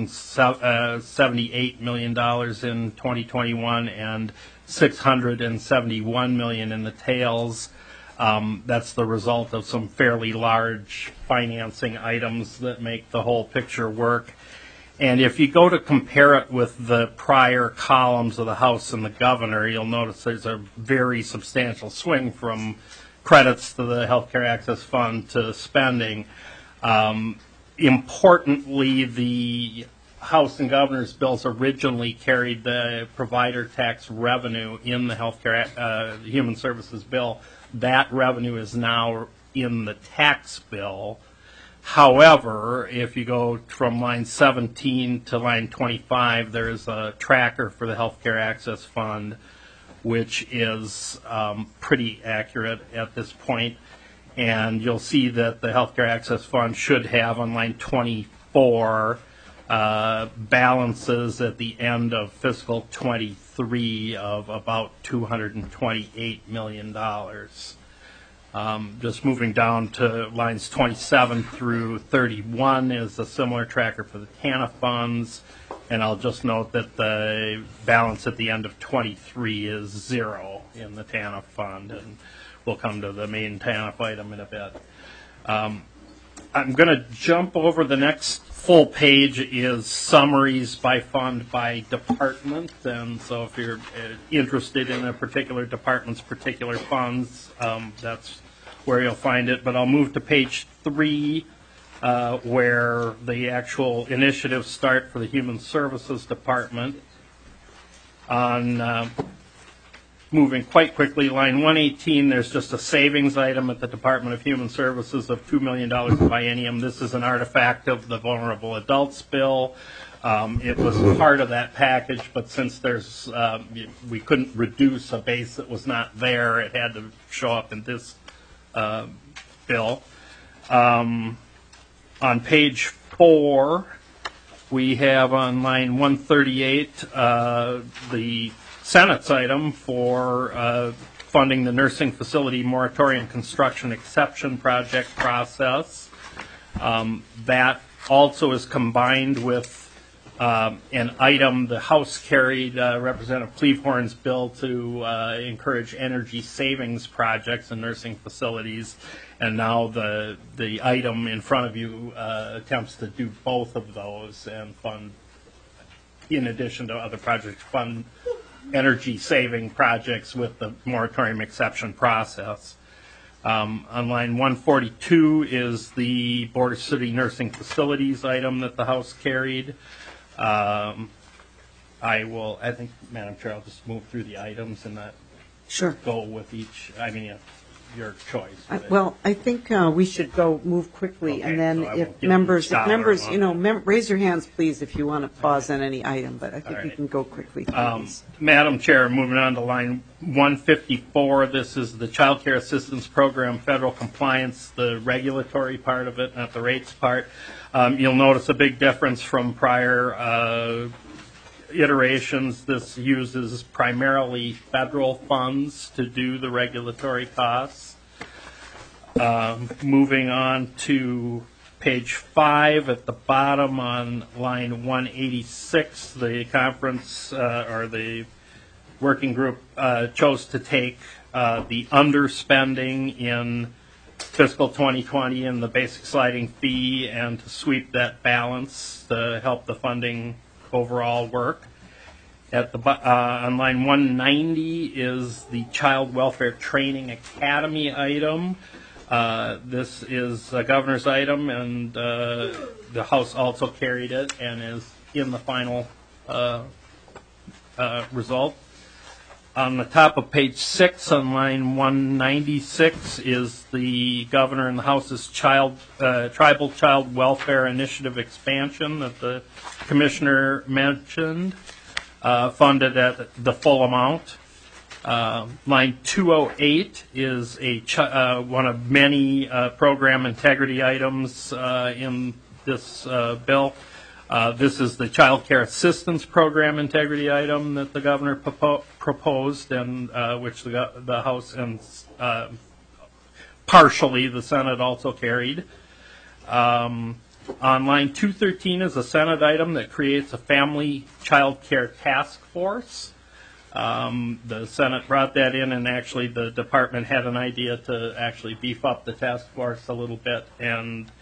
$478 million in 2021 and $671 million in the tails. That's the result of some fairly large financing items that make the whole picture work. And if you go to compare it with the prior columns of the House and the Governor, you'll notice there's a very substantial swing from credits to the Healthcare Access Fund to spending. Importantly, the House and Governor's bills originally carried the provider tax revenue in the Healthcare Human Services bill. That revenue is now in the tax bill. However, if you go from line 17 to line 25, there is a tracker for the Healthcare Access Fund, which is pretty accurate at this point. And you'll see that the Healthcare Access Fund should have on line 24 balances at the end of fiscal 23 of about $228 million. Just moving down to lines 27 through 31 is a similar tracker for the TANF funds, and I'll just note that the balance at the end of 23 is 0 in the TANF fund, and we'll come to the main TANF item in a bit. I'm going to jump over. The next full page is summaries by fund by department, and so if you're interested in a particular department's particular funds, that's where you'll find it. But I'll move to page 3, where the actual initiatives start for the Human Services Department. On moving quite quickly, line 118, there's just a savings item at the Department of Human Services of $2 million biennium. This is an artifact of the Vulnerable Adults Bill. It was part of that package, but since there's we couldn't reduce a base that was not there, it had to show up in this bill. On page 4, we have on line 138 the Senate's item for funding the nursing facility moratorium construction exception project process. That also is combined with an item the House carried, Representative Cleavehore's bill to encourage energy savings projects in nursing facilities, and now the item in front of you attempts to do both of those and fund, in addition to other projects, fund energy-saving projects with the moratorium exception process. On line 142 is the Border City Nursing Facilities item that the House carried. I think, Madam Chair, I'll just move through the items and not go with each. I mean, your choice. Well, I think we should move quickly, and then so if members, raise your hands, please, if you want to pause on any item. But I think we can go quickly through these. Madam Chair, moving on to line 154. This is the Child Care Assistance Program federal compliance, the regulatory part of it, not the rates part. You'll notice a big difference from prior iterations. This uses primarily federal funds to do the regulatory costs. Moving on to page 5 at the bottom on line 186, the conference or the working group chose to take the underspending in fiscal 2020 and the basic sliding fee and to sweep that balance to help the funding overall work. At the on line 190 is the Child Welfare Training Academy item. This is a governor's item, and the House also carried it and is in the final result. On the top of page 6 on line 196 is the governor and the House's Tribal Child Welfare Initiative expansion that the commissioner mentioned, funded at the full amount. Line 208 is one of many program integrity items in this bill. This is the Child Care Assistance Program integrity item that the governor proposed, and which the House and partially the Senate also carried. On line 213 is a Senate item that creates a family child care task force. The Senate brought that in, and actually the department had an idea to actually beef up the task force a little bit, and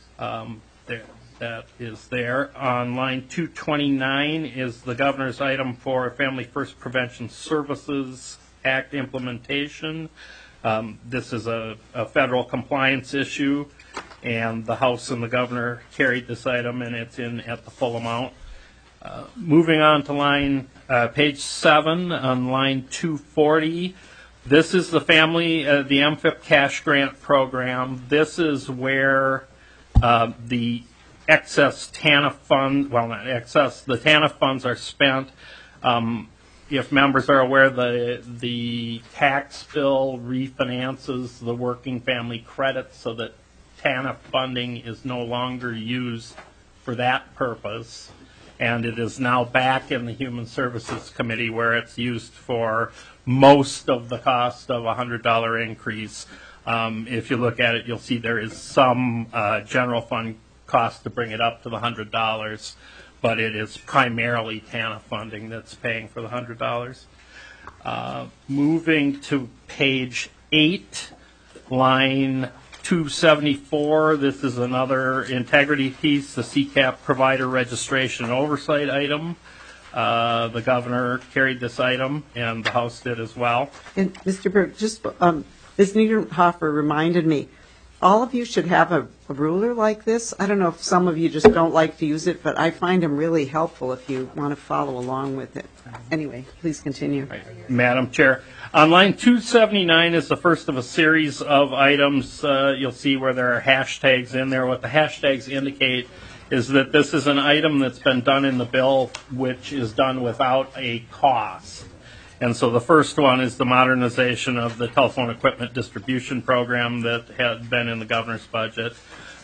that is there. On line 229 is the governor's item for Family First Prevention Services Act implementation. This is a federal compliance issue, and the House and the governor carried this item, and it's in at the full amount. Moving on to page 7 on line 240. This is the MFIP cash grant program. This is where the excess TANF funds, well, not excess, the TANF funds are spent. If members are aware, the tax bill refinances the working family credit so that TANF funding is no longer used for that purpose. And it is now back in the Human Services Committee where it's used for most of the cost of a $100 increase. If you look at it, you'll see there is some general fund cost to bring it up to the $100, but it is primarily TANF funding that's paying for the $100. Moving to page 8, line 274, this is another integrity piece, the CCAP provider registration and oversight item. The governor carried this item, and the House did as well. And Mr. Berg, just Ms. Niederhofer reminded me, all of you should have a ruler like this. I don't know if some of you just don't like to use it, but I find them really helpful if you want to follow along with it. Anyway, please continue. Right. Madam Chair, on line 279 is the first of a series of items. You'll see where there are hashtags in there. What the hashtags indicate is that this is an item that's been done in the bill which is done without a cost. And so the first one is the modernization of the telephone equipment distribution program that had been in the governor's budget.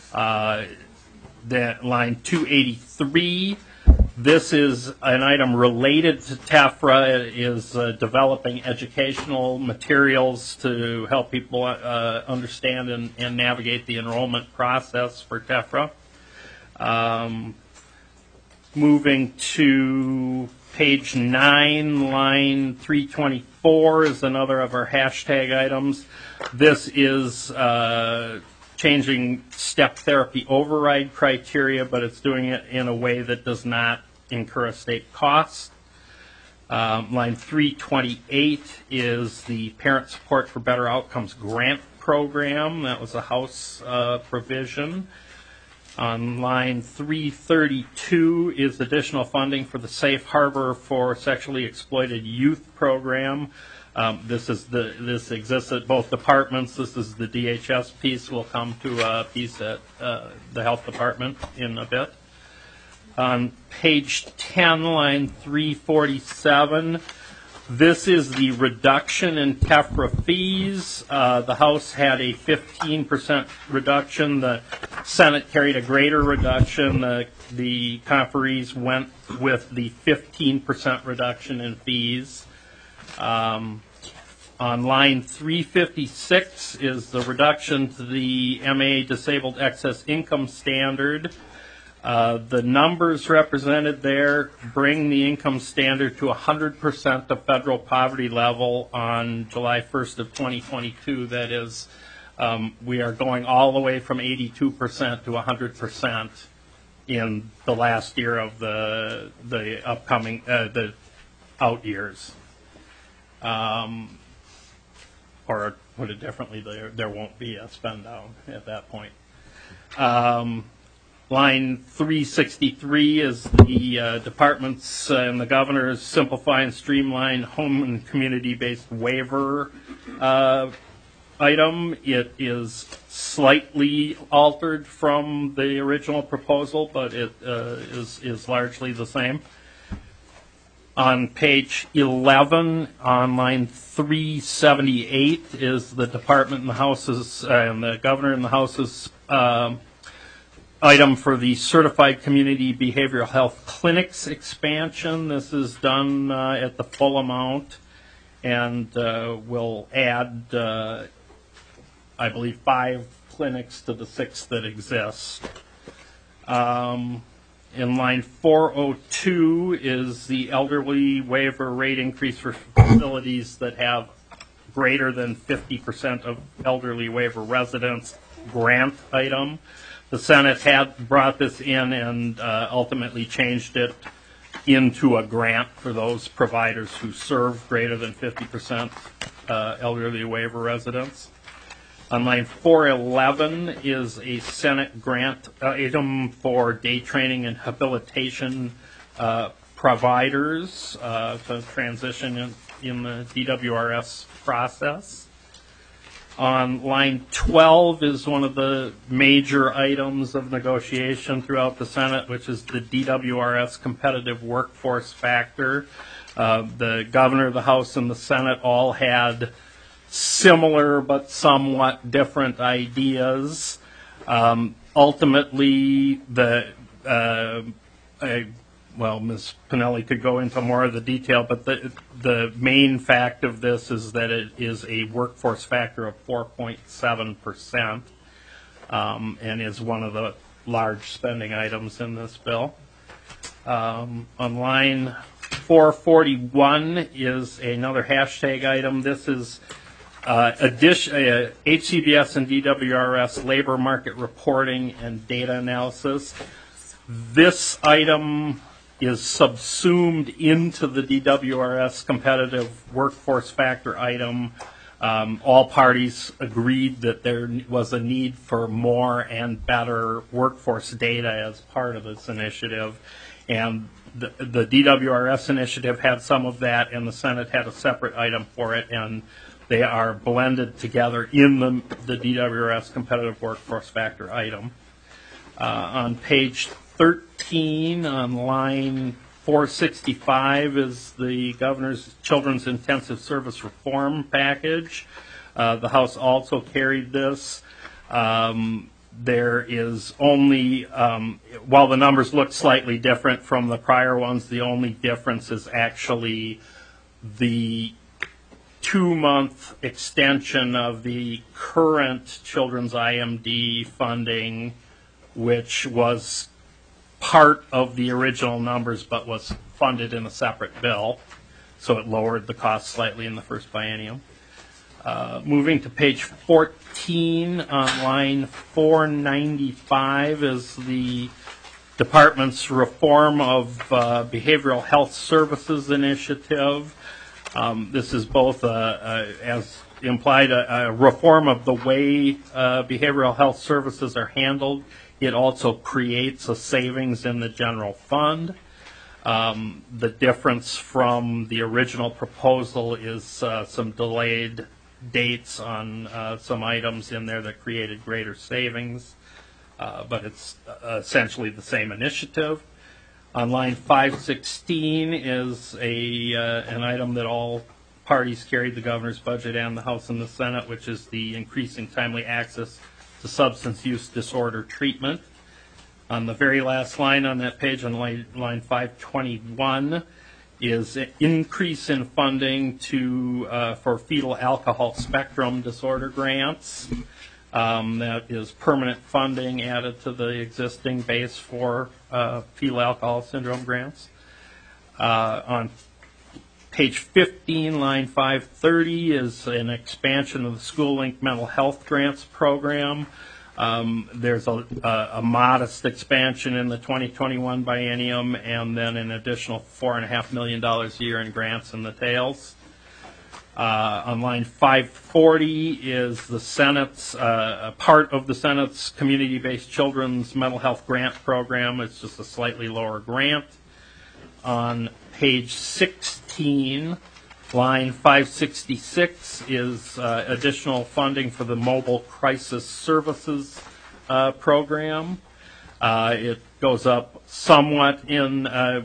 That line 283, this is an item related to TEFRA. It is developing educational materials to help people understand and navigate the enrollment process for TEFRA. Moving to page 9, line 324 is another of our hashtag items. This is changing step therapy override criteria, but it's doing it in a way that does not incur a state cost. Line 328 is the Parent Support for Better Outcomes grant program. That was a House provision. On line 332 is additional funding for the Safe Harbor for Sexually Exploited Youth program. This exists at both departments. This is the DHS piece. We'll come to a piece at the Health Department in a bit. On page 10, line 347, this is the reduction in TEFRA fees. The House had a 15% reduction. The Senate carried a greater reduction. The conferees went with the 15% reduction in fees. On line 356 is the reduction to the MA Disabled Excess Income Standard. The numbers represented there bring the income standard to 100% of federal poverty level on July 1st of 2022. That is, we are going all the way from 82% to 100% in the last year of the upcoming, the out years. Or put it differently, there won't be a spend down at that point. Line 363 is the departments and the governor's simplify and streamline home and community-based waiver item. It is slightly altered from the original proposal, but it is largely the same. On page 11, on line 378, is the department and the House's and the governor and the House's item for the Certified Community Behavioral Health Clinics expansion. This is done at the full amount and will add, I believe, 5 clinics to the 6 that exist. In line 402 is the elderly waiver rate increase for facilities that have greater than 50% of elderly waiver residents grant item. The Senate had brought this in and ultimately changed it into a grant for those providers who serve greater than 50% elderly waiver residents. On line 411 is a Senate grant item for day training and habilitation providers to transition in the DWRS process. On line 12 is one of the major items of negotiation throughout the Senate, which is the DWRS competitive workforce factor. The governor, the House, and the Senate all had similar but somewhat different ideas. Ultimately, Ms. Pinelli could go into more of the detail, but the main fact of this is that it is a workforce factor of 4.7% and is one of the large spending items in this bill. On line 441 is another hashtag item. This is HCBS and DWRS labor market reporting and data analysis. This item is subsumed into the DWRS competitive workforce factor item. All parties agreed that there was a need for more and better workforce data as part of this initiative. And the DWRS initiative had some of that, and the Senate had a separate item for it, and they are blended together in the DWRS competitive workforce factor item. On page 13, on line 465, is the governor's children's intensive service reform package. The House also carried this. There is only, while the numbers look slightly different from the prior ones, the only difference is actually the 2-month extension of the current children's IMD funding, which was part of the original numbers but was funded in a separate bill, so it lowered the cost slightly in the first biennium. Moving to page 14, on line 495 is the department's reform of behavioral health services initiative. This is both, as implied, a reform of the way behavioral health services are handled. It also creates a savings in the general fund. The difference from the original proposal is some delayed dates on some items in there that created greater savings, but it's essentially the same initiative. On line 516 is an item that all parties carried, the governor's budget and the House and the Senate, which is the increasing timely access to substance use disorder treatment. On the very last line on that page, on line 521, is an increase in funding for fetal alcohol spectrum disorder grants. That is permanent funding added to the existing base for fetal alcohol syndrome grants. On page 15, line 530, is an expansion of the School-Linked Mental Health Grants program. There's a modest expansion in the 2021 biennium, and then an additional $4.5 million a year in grants in the tails. On line 540 is the Senate's, part of the Senate's community-based children's mental health grant program. It's just a slightly lower grant. On page 16, line 566 is additional funding for the Mobile Crisis Services program. It goes up somewhat in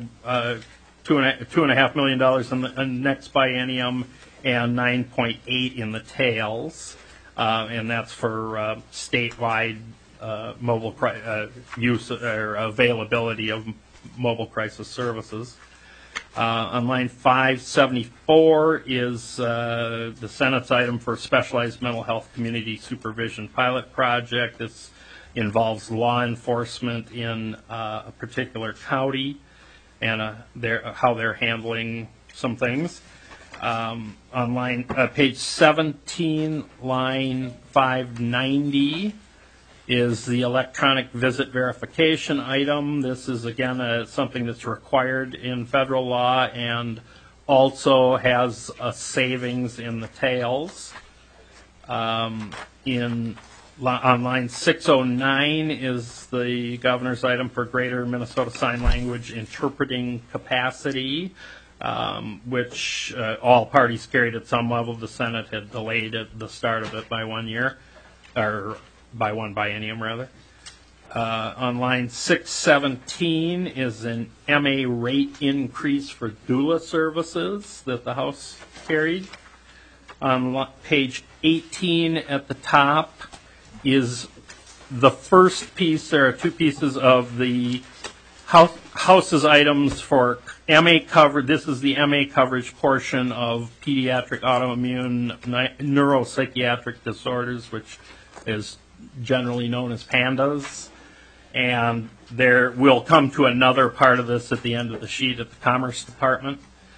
$2.5 million in the next biennium and 9.8 in the tails, and that's for statewide mobile use or availability of mobile crisis services. On line 574 is the Senate's item for specialized mental health community supervision pilot project. This involves law enforcement in a particular county and how they're handling some things. On page 17, line 590, is the electronic visit verification item. This is, again, something that's required in federal law and also has a savings in the tails. On line 609 is the governor's item for Greater Minnesota Sign Language interpreting capacity, which all parties carried at some level. The Senate had delayed the start of it by 1 year, or by one biennium, rather. On line 617 is an MA rate increase for doula services that the House carried. On page 18 at the top is the first piece. There are two pieces of the House's items for MA coverage. This is the MA coverage portion of pediatric autoimmune neuropsychiatric disorders, which is generally known as PANDAS. And there will come to another part of this at the end of the sheet at the Commerce Department.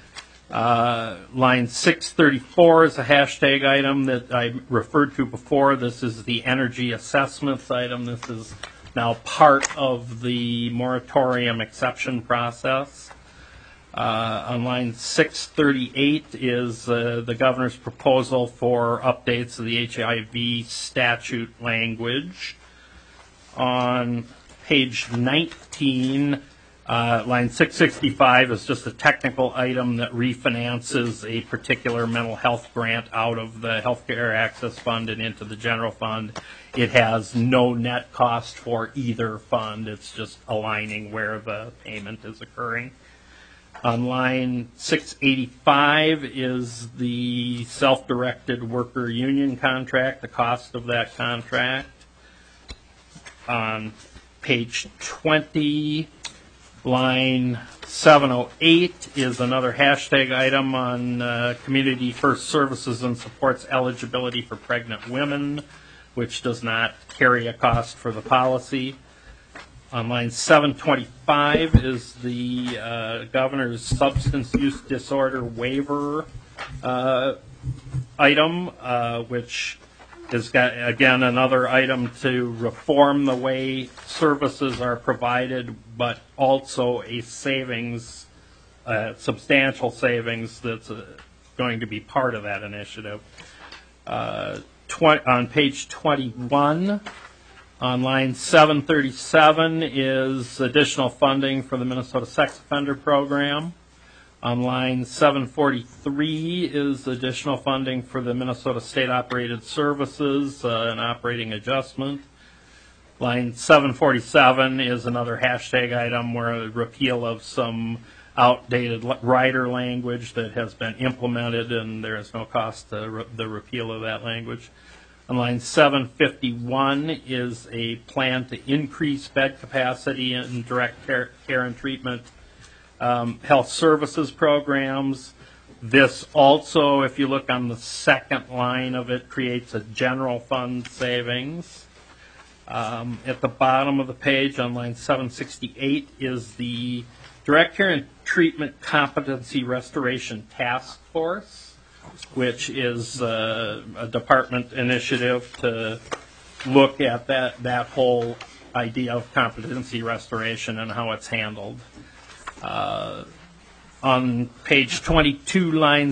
Line 634 is a hashtag item that I referred to before. This is the energy assessments item. This is now part of the moratorium exception process. On line 638 is the governor's proposal for updates to the HIV statute language. On page 19, line 665 is just a technical item that refinances a particular mental health grant out of the Healthcare Access Fund and into the general fund. It has no net cost for either fund. It's just aligning where the payment is occurring. On line 685 is the self-directed worker union contract, the cost of that contract. On page 20, line 708 is another hashtag item on Community First Services and supports eligibility for pregnant women, which does not carry a cost for the policy. On line 725 is the governor's substance use disorder waiver item, which has got, again, another item to reform the way services are provided, but also a savings, substantial savings that's going to be part of that initiative. On page 21, on line 737 is additional funding for the Minnesota Sex Offender Program. On line 743 is additional funding for the Minnesota State Operated Services, an operating adjustment. Line 747 is another hashtag item where a repeal of some outdated rider language that has been implemented, and there is no cost to the repeal of that language. On line 751 is a plan to increase bed capacity in direct care and treatment health services programs. This also, if you look on the second line of it, creates a general fund savings. At the bottom of the page on line 768 is the Direct Care and Treatment Competency Restoration Task Force, which is a department initiative to look at that whole idea of competency restoration and how it's handled. On page 22, line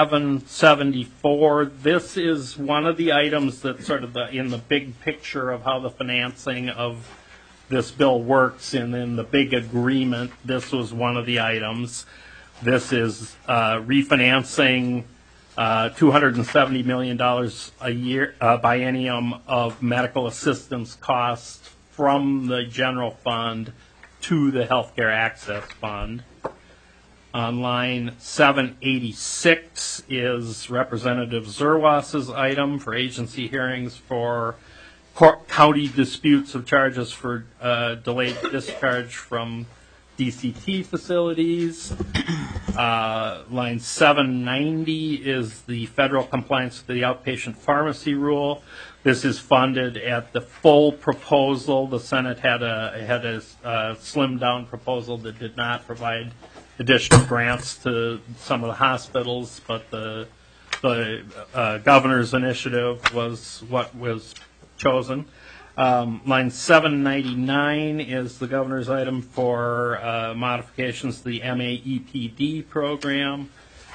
774, this is one of the items that's sort of in the big picture of how the financing of this bill works, and in the big agreement, this was one of the items. This is refinancing $270 million a year biennium of medical assistance costs from the general fund to the Healthcare Access Fund. On line 786 is Representative Zerwas's item for agency hearings for county disputes of charges for delayed discharge from DCT facilities. Line 790 is the federal compliance with the outpatient pharmacy rule. This is funded at the full proposal. The Senate had a slimmed down proposal that did not provide additional grants to some of the hospitals, but the governor's initiative was what was chosen. Line 799 is the governor's item for modifications to the MAEPD program.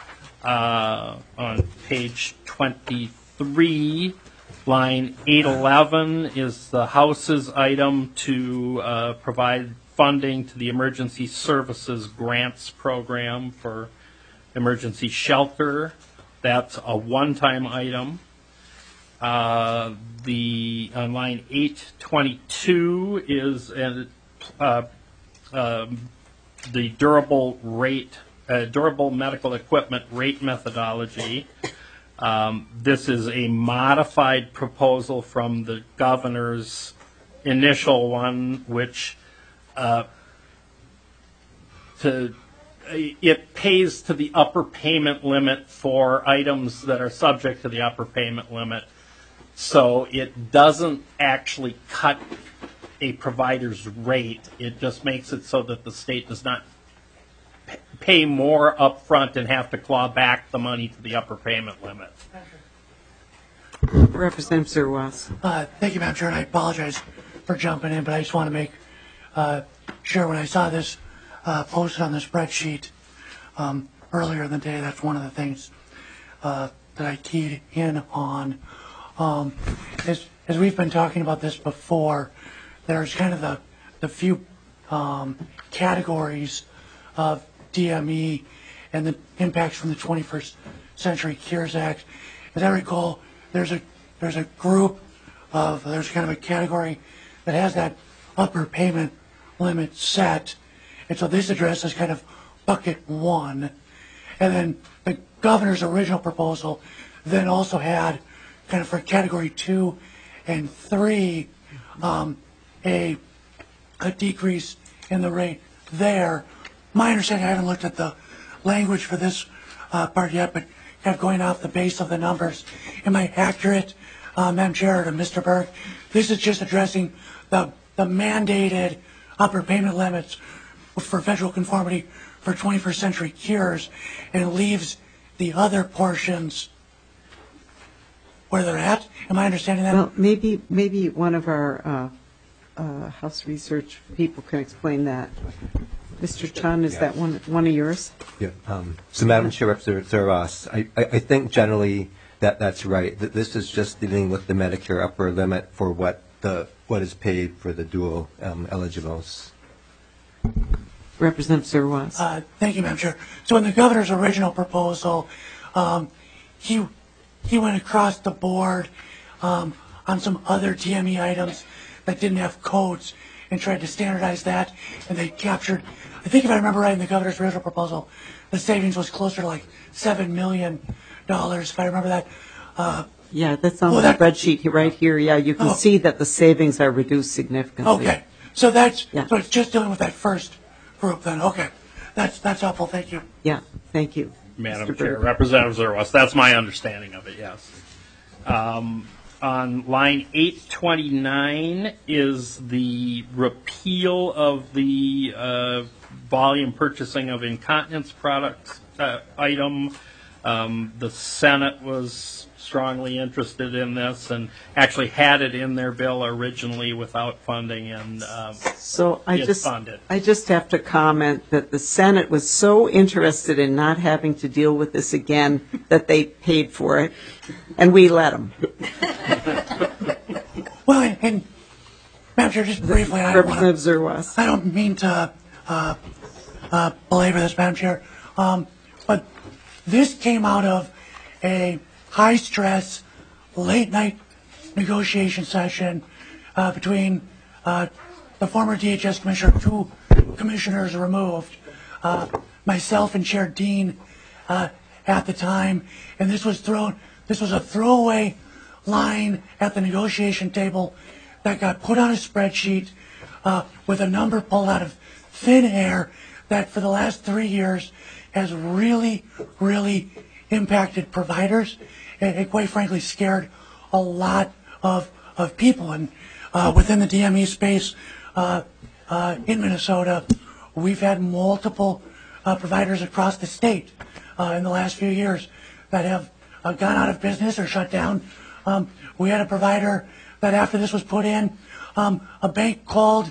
On page 23, line 811 is the House's item to provide funding to the Emergency Services Grants Program for emergency shelter. That's a one-time item. On line 822 is the durable medical equipment rate methodology. This is a modified proposal from the governor's initial one, which it pays to the upper payment limit for items that are subject to the upper payment limit. So it doesn't actually cut a provider's rate. It just makes it so that the state does not pay more up front and have to claw back the money to the upper payment limit. Representative Zerwas. Thank you, Madam Chair, and I apologize for jumping in, but I just want to make sure when I saw this posted on the spreadsheet earlier in the day, that's one of the things that I keyed in on. As we've been talking about this before, there's kind of the few categories of DME and the impacts from the 21st Century Cures Act. As I recall, there's a group of, there's kind of a category that has that upper payment limit set. And so this addresses kind of bucket one. And then the governor's original proposal then also had kind of for category 2 and 3 a decrease in the rate there. My understanding, I haven't looked at the language for this part yet, but kind of going off the base of the numbers, am I accurate, Madam Chair, to Mr. Burke? This is just addressing the mandated upper payment limits for federal conformity for 21st Century Cures, and it leaves the other portions where they're at. Am I understanding that? Well, maybe one of our House Research people can explain that. Mr. Chun, is that one of yours? Yeah. So, Madam Chair, Representative Zerwas, I think generally that's right. That this is just dealing with the Medicare upper limit for what is paid for the dual eligibles. Representative Zerwas. Thank you, Madam Chair. So in the governor's original proposal, he went across the board on some other DME items that didn't have codes and tried to standardize that, and they captured, I think if I remember right in the governor's original proposal, the savings was closer to like $7 million, if I remember that. Yeah, that's on the spreadsheet right here. Yeah, you can see that the savings are reduced significantly. Okay, so so it's just dealing with that first group then. Okay, that's helpful. Thank you. Yeah, thank you. Madam Chair, Representative Zerwas, that's my understanding of it, yes. On line 829 is the repeal of the volume purchasing of incontinence products item. The Senate was strongly interested in this and actually had it in their bill originally without funding, and so it's funded. I just have to comment that the Senate was so interested in not having to deal with this again that they paid for it, and we let them. Well, and Madam Chair, just briefly, I don't mean to belabor this, Madam Chair, but this came out of a high-stress, late-night negotiation session between the former DHS commissioner, 2 commissioners removed, myself and Chair Dean at the time, and this was a throwaway line at the negotiation table that got put on a spreadsheet with a number pulled out of thin air that for the last 3 years has really, really impacted providers. It quite frankly scared a lot of people. And within the DME space in Minnesota, we've had multiple providers across the state in the last few years that have gone out of business or shut down. We had a provider that after this was put in, a bank called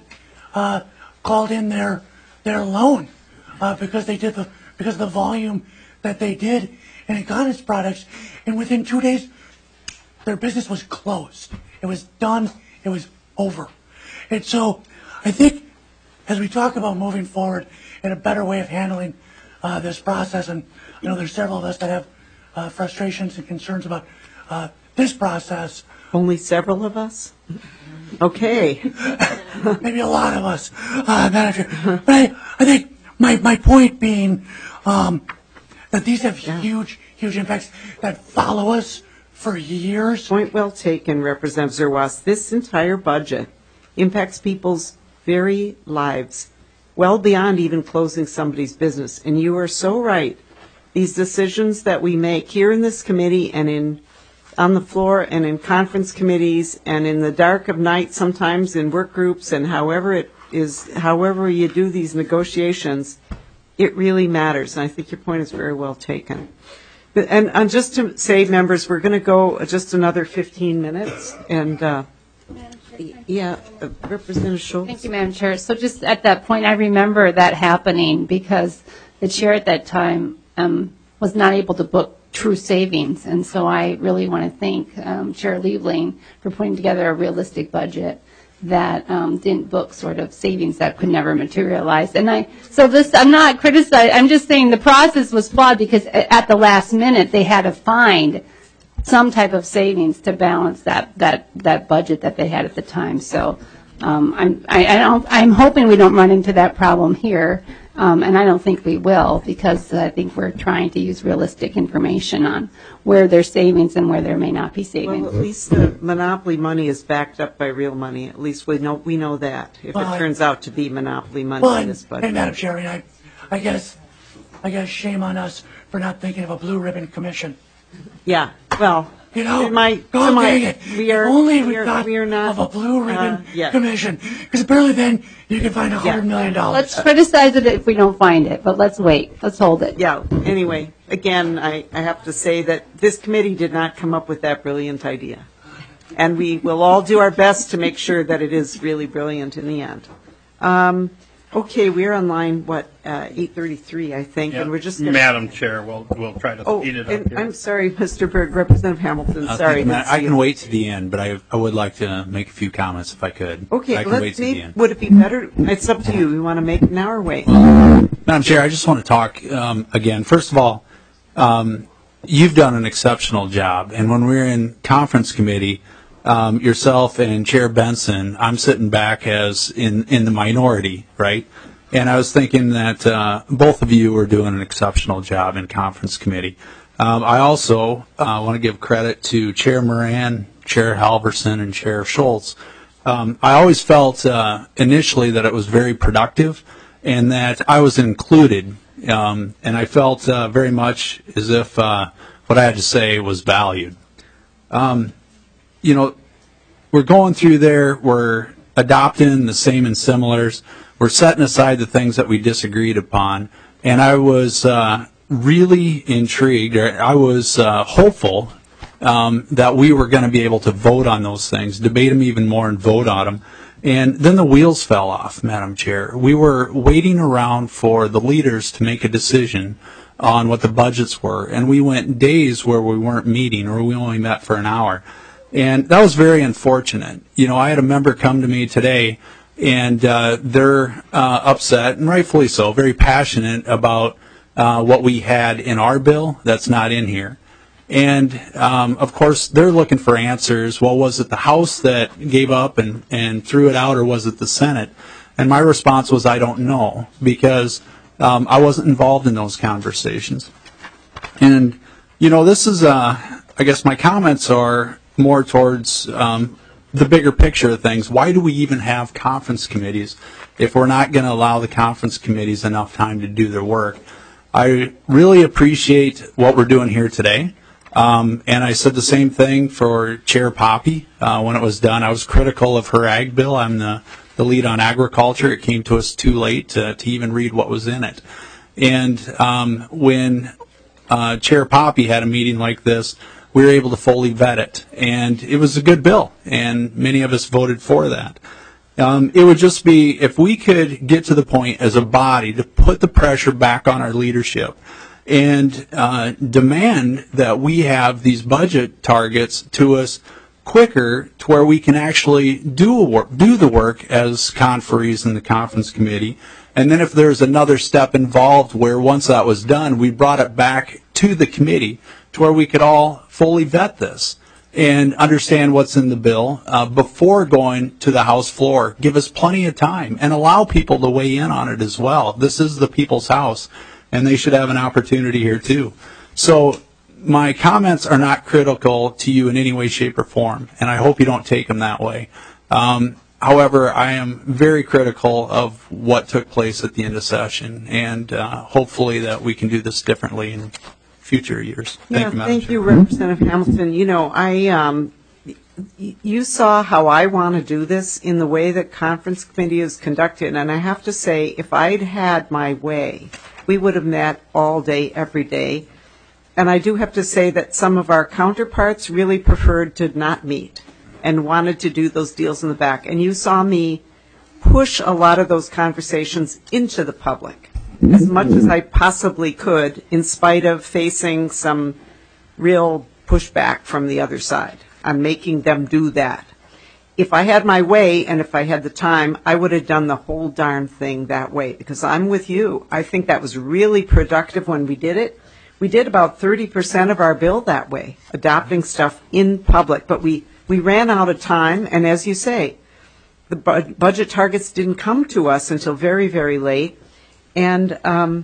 in their loan because of the volume that they did in incontinence products, and within 2 days, their business was closed. It was done. It was over. And so I think as we talk about moving forward in a better way of handling this process, and I know there's several of us that have frustrations and concerns about this process. Only several of us? Okay. Maybe a lot of us, Manager. But I think my point being that these have huge impacts that follow us for years. Point well taken, Representative Zerwas. This entire budget impacts people's very lives, well beyond even closing somebody's business. And you are so right. These decisions that we make here in this committee and on the floor and in conference committees and in the dark of night, sometimes in work groups, and however you do these negotiations, it really matters. And I think your point is very well taken. And just to say, members, we're going to go just another 15 minutes. And, Representative Schultz. Thank you, Madam Chair. So just at that point, I remember that happening because the chair at that time was not able to book true savings. And so I really want to thank Chair Liebling for putting together a realistic budget that didn't book sort of savings that could never materialize. And I'm not criticizing, I'm just saying the process was flawed because at the last minute they had to find some type of savings to balance that budget that they had at the time. So I'm hoping we don't run into that problem here, and I don't think we will because I think we're trying to use realistic information on where there's savings and where there may not be savings. Well, at least the monopoly money is backed up by real money. At least we know that if it turns out to be monopoly money in this budget. And Madam Chair, I guess shame on us for not thinking of a blue ribbon commission. Yeah, well, You know, dang it. We are, only we are not of a blue ribbon yes. commission, because apparently then you can find $100 million. Let's criticize it if we don't find it, but let's wait. Let's hold it. Yeah, anyway, again, I have to say that this committee did not come up with that brilliant idea. And we will all do our best to make sure that it is really brilliant in the end. Okay, we're on line, 833, I think, and we're just... Madam Chair, we'll try to speed it up here. I'm sorry, Mr. Berg, Representative Hamilton, sorry. I can wait to the end, but I would like to make a few comments if I could. Okay, I can wait to the end. Would it be better? It's up to you. We want to make it an hour wait. Madam Chair, I just want to talk again. First of all, you've done an exceptional job, and when we're in conference committee, yourself and Chair Benson, I'm sitting back as in the minority, right? And I was thinking that both of you are doing an exceptional job in conference committee. I also want to give credit to Chair Moran, Chair Halverson, and Chair Schultz. I always felt initially that it was very productive and that I was included, and I felt very much as if what I had to say was valued. You know, we're going through there, we're adopting the same and similars, we're setting aside the things that we disagreed upon, and I was really intrigued, or I was hopeful that we were going to be able to vote on those things, debate them even more and vote on them. And then the wheels fell off, Madam Chair. We were waiting around for the leaders to make a decision on what the budgets were, and we went days where we weren't meeting, or we only met for an hour. And that was very unfortunate. You know, I had a member come to me today, and they're upset, and rightfully so, very passionate about what we had in our bill that's not in here. And, of course, they're looking for answers. Well, was it the House that gave up and threw it out, or was it the Senate? And my response was, I don't know, because I wasn't involved in those conversations. And, you know, this is, I guess my comments are more towards the bigger picture of things. Why do we even have conference committees if we're not going to allow the conference committees enough time to do their work? I really appreciate what we're doing here today. And I said the same thing for Chair Poppy when it was done. I was critical of her ag bill. I'm the lead on agriculture. It came to us too late to even read what was in it. And when Chair Poppy had a meeting like this, we were able to fully vet it. And it was a good bill, and many of us voted for that. It would just be, if we could get to the point as a body to put the pressure back on our leadership and demand that we have these budget targets to us quicker, to where we can actually do the work as conferees in the conference committee. And then if there's another step involved where once that was done, we brought it back to the committee to where we could all fully vet this and understand what's in the bill before going to the House floor. Give us plenty of time and allow people to weigh in on it as well. This is the people's house, and they should have an opportunity here too. So my comments are not critical to you in any way, shape, or form, and I hope you don't take them that way. However, I am very critical of what took place at the end of session, and hopefully that we can do this differently in future years. Thank you, Madam Thank Chair. you, Representative Hamilton. You know, you saw how I want to do this in the way that conference committee is conducted, and I have to say, if I'd had my way, we would have met all day, every day. And I do have to say that some of our counterparts really preferred to not meet and wanted to do those deals in the back. And you saw me push a lot of those conversations into the public as much as I possibly could, in spite of facing some real pushback from the other side. I'm making them do that. If I had my way and if I had the time, I would have done the whole darn thing that way, because I'm with you. I think that was really productive when we did it. We did about 30% of our bill that way, adopting stuff in public, but we ran out of time, and as you say, the budget targets didn't come to us until very, very late. And,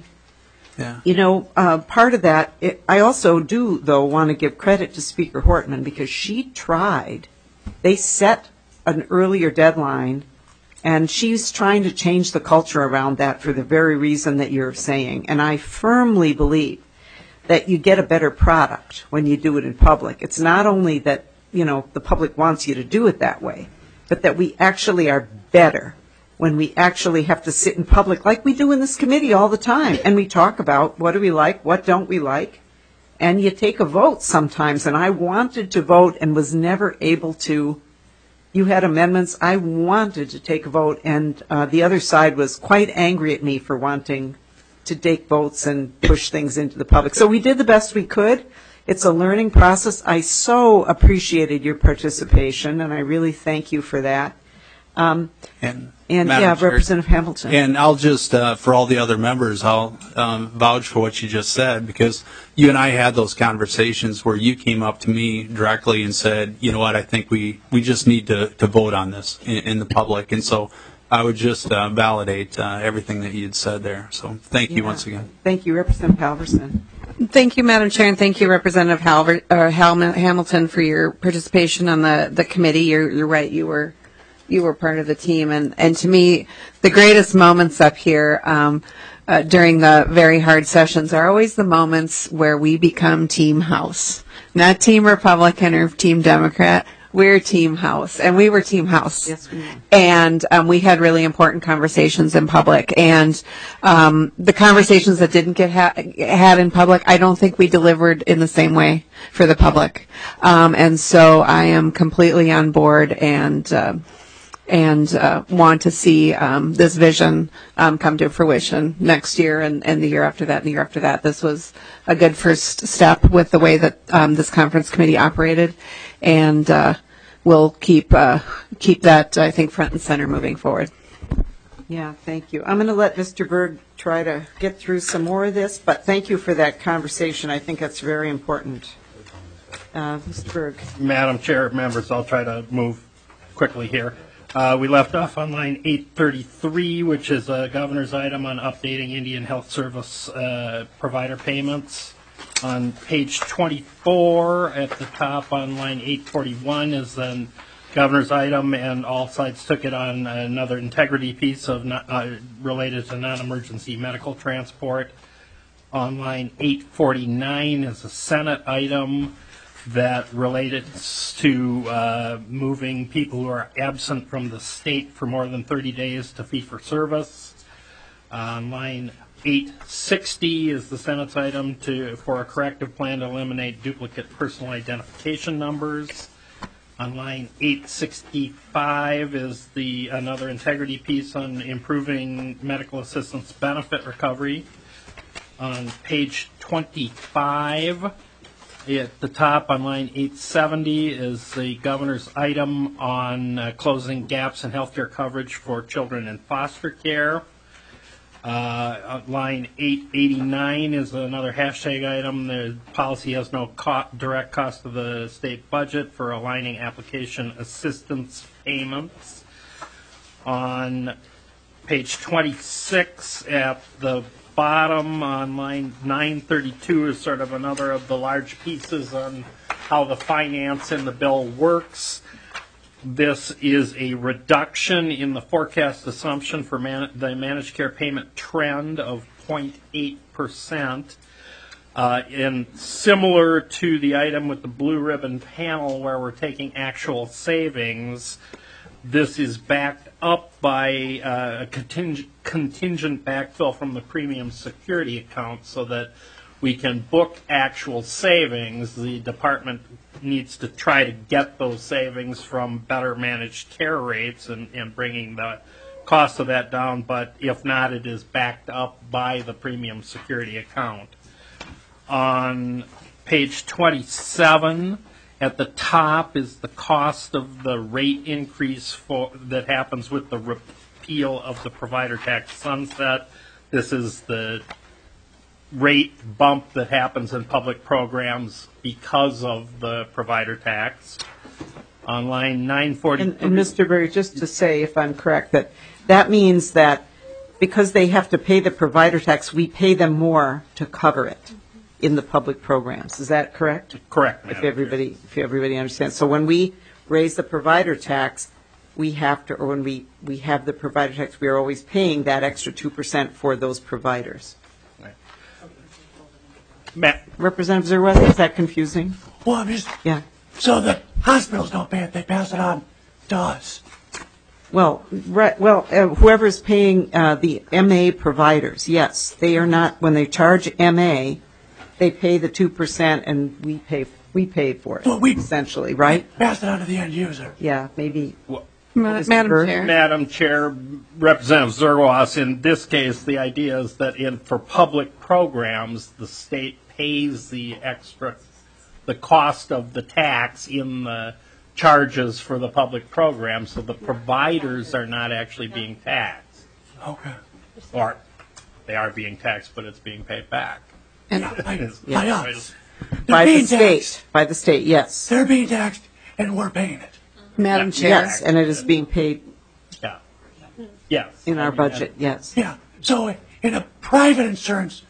you know, part of that, I also do, though, want to give credit to Speaker Hortman, because she tried. They set an earlier deadline, and she's trying to change the culture around that for the very reason that you're saying. And I firmly believe that you get a better product when you do it in public. It's not only that, the public wants you to do it that way, but that we actually are better when we actually have to sit in public like we do in this committee all the time. And we talk about what do we like, what don't we like, and you take a vote sometimes. And I wanted to vote and was never able to. You had amendments. I wanted to take a vote, and the other side was quite angry at me for wanting to take votes and push things into the public. So we did the best we could. It's a learning process. I so appreciated your participation, and I really thank you for that. And yeah, Representative Hamilton. And I'll just, for all the other members, I'll vouch for what you just said, because you and I had those conversations where you came up to me directly and said, you know what, I think we just need to vote on this in the public. And so I would just validate everything that you had said there. So thank you once again. Thank you, Representative Halverson. Thank you, Madam Chair, and thank you, Representative Hamilton, for your participation on the committee. You're right. You were part of the team, and to me, the greatest moments up here during the very hard sessions are always the moments where we become Team House, not Team Republican or Team Democrat. We're Team House, and we were Team House. Yes, we were. And we had really important conversations in public. And the conversations that didn't get had in public, I don't think we delivered in the same way for the public. And so I am completely on board and want to see this vision come to fruition next year and the year after that and the year after that. This was a good first step with the way that this conference committee operated, and we'll keep that, I think, front and center moving forward. Yeah, thank you. I'm going to let Mr. Berg try to get through some more of this, but thank you for that conversation. I think that's very important. Mr. Berg. Madam Chair, members, I'll try to move quickly here. We left off on line 833, which is a governor's item on updating Indian Health Service provider payments. On page 24 at the top on line 841 is the governor's item, and all sides took it on another integrity piece of related to non-emergency medical transport. On line 849 is a Senate item that related to moving people who are absent from the state for more than 30 days to fee-for-service. On line 860 is the Senate's item for a corrective plan to eliminate duplicate personal identification numbers. On line 865 is another integrity piece on improving medical assistance benefit recovery. On page 25, at the top on line 870 is the governor's item on closing gaps in healthcare coverage for children in foster care. Line 889 is another hashtag item. The policy has no direct cost of the state budget for aligning application assistance payments. On page 26 at the bottom on line 932 is sort of another of the large pieces on how the finance in the bill works. This is a reduction in the forecast assumption for the managed care payment trend of 0.8%. And similar to the item with the blue ribbon panel where we're taking actual savings, this is backed up by a contingent backfill from the premium security account so that we can book actual savings. The department needs to try to get those savings from better managed care rates and bringing the cost of that down, but if not, it is backed up by the premium security account. On page 27, at the top is the cost of the rate increase that happens with the repeal of the provider tax sunset. This is the rate bump that happens in public programs because of the provider tax. On line 940. And Mr. Berg, just to say, if I'm correct, that means that because they have to pay the provider tax, we pay them more to cover it in the public programs. Is that correct? Correct, If everybody understands. So when we raise the provider tax, we have to, or when we have the provider tax, we are always paying that extra 2% for those providers. Representative Zerwas, is that confusing? Well, I'm just, Yeah. so the hospitals don't pay it, they pass it on to us. Well, right, well, whoever's paying the MA providers, yes, they are not, when they charge MA, they pay the 2% and we pay for it, Well, we- essentially, right? Pass it on to the end user. Yeah, maybe. Madam Burke? Chair. Madam Chair, Representative Zerwas, in this case, the idea is that for public programs, the state pays the cost of the tax in the charges for the public program, so the providers are not actually being taxed. Okay. Or they are being taxed, but it's being paid back. And by us. By They're the being state, taxed. by the state, yes. They're being taxed and we're paying it. Madam Yeah. Chair. Yes, and it is being paid Yeah. Yes. in our budget, yes. Yeah, so in a private insurance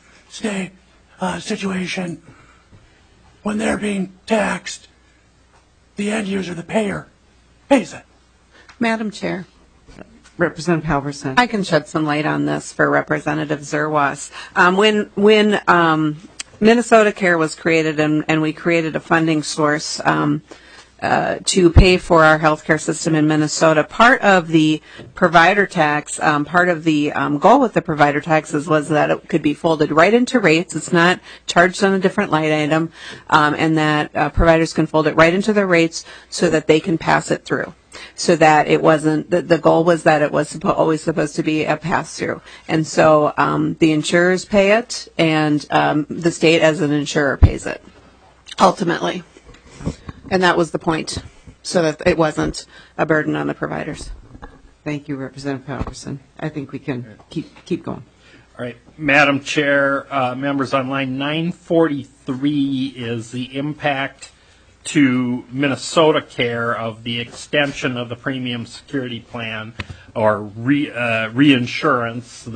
situation, when they're being taxed, the end user, the payer, pays it. Madam Chair. Representative Halverson. I can shed some light on this for Representative Zerwas. When Minnesota Care was created and we created a funding source to pay for our healthcare system in Minnesota, part of the provider tax, part of the goal with the provider taxes was that it could be folded right into rates. It's not charged on a different line item, and that providers can fold it right into their rates so that they can pass it through. So that it wasn't, the goal was that it was always supposed to be a pass-through. And so the insurers pay it, and the state as an insurer pays it, ultimately. And that was the point, so that it wasn't a burden on the providers. Thank you, Representative Halverson. I think we can keep going. All right, Madam Chair, members, on line 943 is the impact to Minnesota Care of the extension of the premium security plan or reinsurance.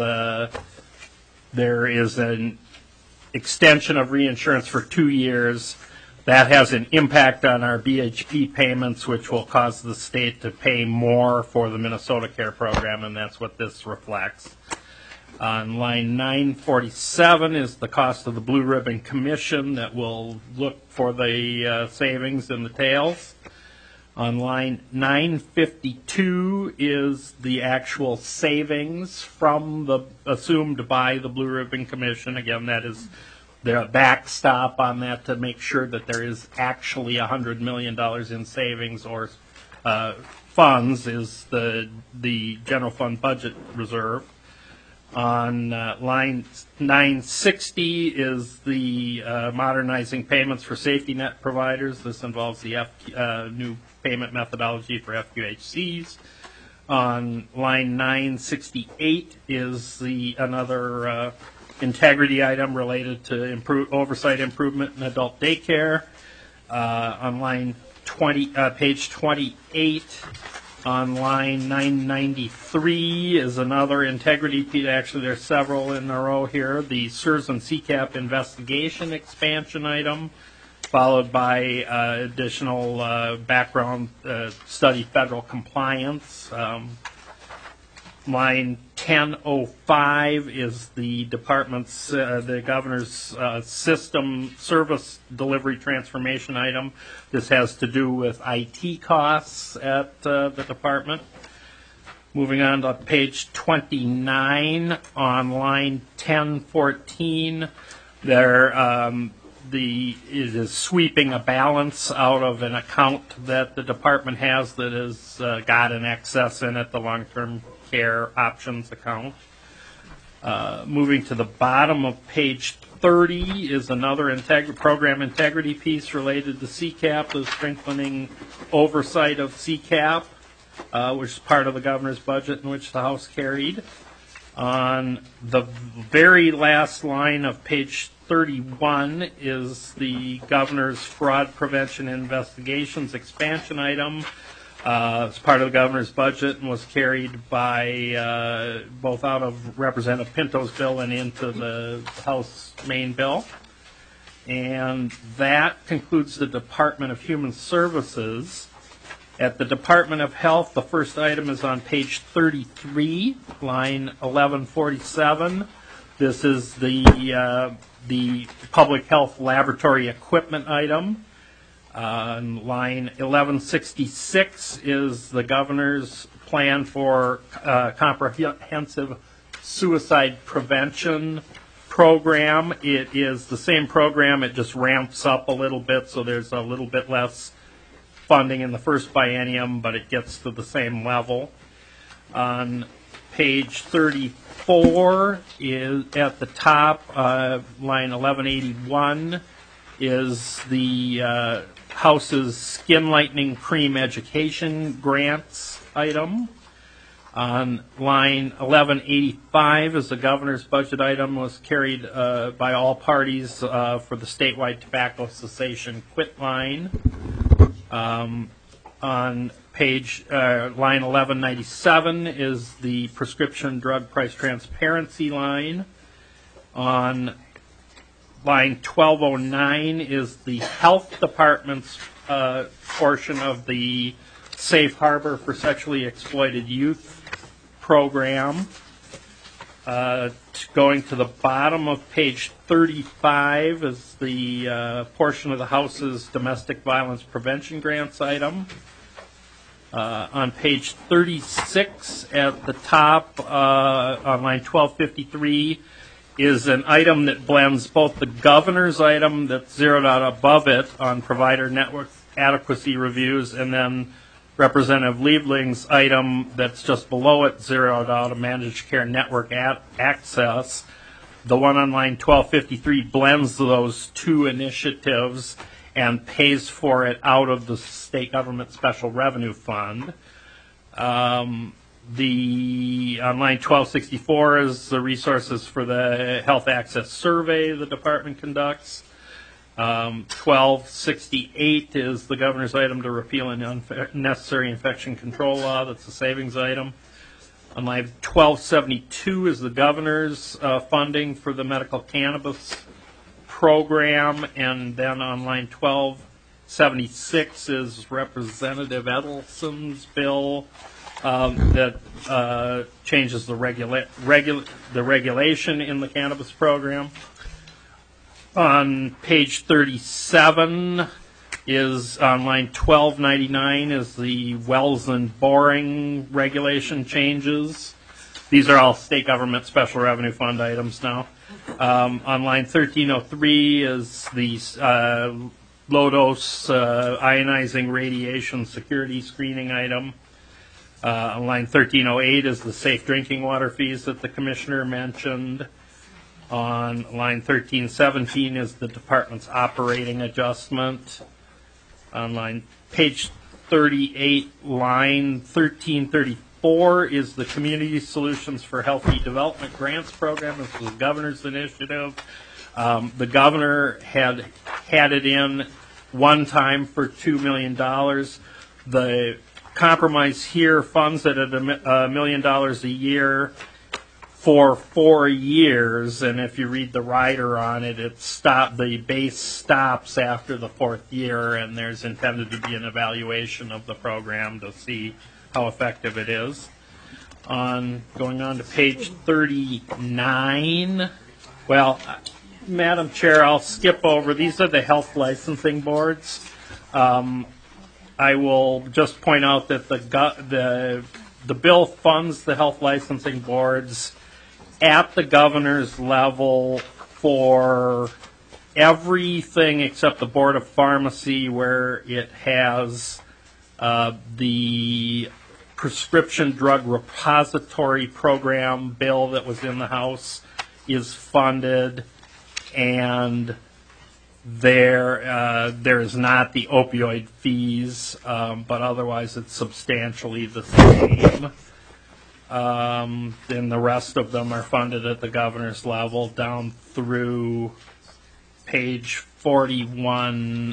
There is an extension of reinsurance for 2 years. That has an impact on our BHP payments, which will cause the state to pay more for the Minnesota Care program, and that's what this reflects. On line 947 is the cost of the Blue Ribbon Commission that will look for the savings in the tails. On line 952 is the actual savings from the assumed by the Blue Ribbon Commission. Again, that is the backstop on that to make sure that there is actually $100 million in savings or funds is the general fund budget reserve. On line 960 is the modernizing payments for safety net providers. This involves the new payment methodology for FQHCs. On line 968 is another integrity item related to oversight improvement in adult daycare. On line page 28. On line 993 is another integrity piece. Actually, there's several in a row here. The SERS and CCAP investigation expansion item, followed by additional background study federal compliance. Line 1005 is the department's, the governor's system service delivery transformation item. This has to do with IT costs at the department. Moving on to page 29 on line 1014, it is sweeping a balance out of an account that the department has that has got an excess in it, the long-term care options account. Moving to the bottom of page 30 is another program integrity piece related to CCAP, the strengthening oversight of CCAP, which is part of the governor's budget in which the House carried. On the very last line of page 31 is the governor's fraud prevention and investigations expansion item. It's part of the governor's budget and was carried by both out of Representative Pinto's bill and into the House main bill. And that concludes the Department of Human Services. At the Department of Health, the first item is on page 33, line 1147. This is the public health laboratory equipment item. On line 1166 is the governor's plan for comprehensive suicide prevention program. It is the same program, it just ramps up a little bit, so there's a little bit less funding in the first biennium, but it gets to the same level. On page 34 is at the top, line 1181, is the House's Skin Lightening Cream Education Grants item. On line 1185 is the governor's budget item, was carried by all parties for the statewide tobacco cessation quit line. On page line 1197 is the prescription drug price transparency line. On line 1209 is the health department's portion of the Safe Harbor for Sexually Exploited Youth program. Going to the bottom of page 35 is the portion of the House's domestic violence prevention grants item. On page 36 at the top, on line 1253, is an item that blends both the governor's item that's zeroed out above it on provider network adequacy reviews, and then Representative Liebling's item that's just below it, zeroed out, a managed care network access. The one on line 1253 blends those two initiatives and pays for it out of the state government special revenue fund. On line 1264 is the resources for the health access survey the department conducts. 1268 is the governor's item to repeal an unnecessary infection control law. That's a savings item. On line 1272 is the governor's funding for the medical cannabis program. And then on line 1276 is Representative Edelson's bill that changes the regulation in the cannabis program. On page 37 is on line 1299 is the wells and boring regulation changes. These are all state government special revenue fund items now. On line 1303 is the low-dose ionizing radiation security screening item. On line 1308 is the safe drinking water fees that the commissioner mentioned. On line 1317 is the department's operating adjustment. On page 38, line 1334 is the Community Solutions for Healthy Development Grants program. This was the governor's initiative. The governor had it in one time for $2 million. The compromise here funds it at $1 million a year for 4 years, and if you read the rider on it, the base stops after the 4th year, and there's intended to be an evaluation of the program to see how effective it is. Going on to page 39, well, Madam Chair, I'll skip over. These are the health licensing boards. I will just point out that the bill funds the health licensing boards at the governor's level for everything except the Board of Pharmacy, where it has the prescription drug repository program bill that was in the House is funded, and there is not the opioid fees, but otherwise it's substantially the same. And the rest of them are funded at the governor's level down through page 41,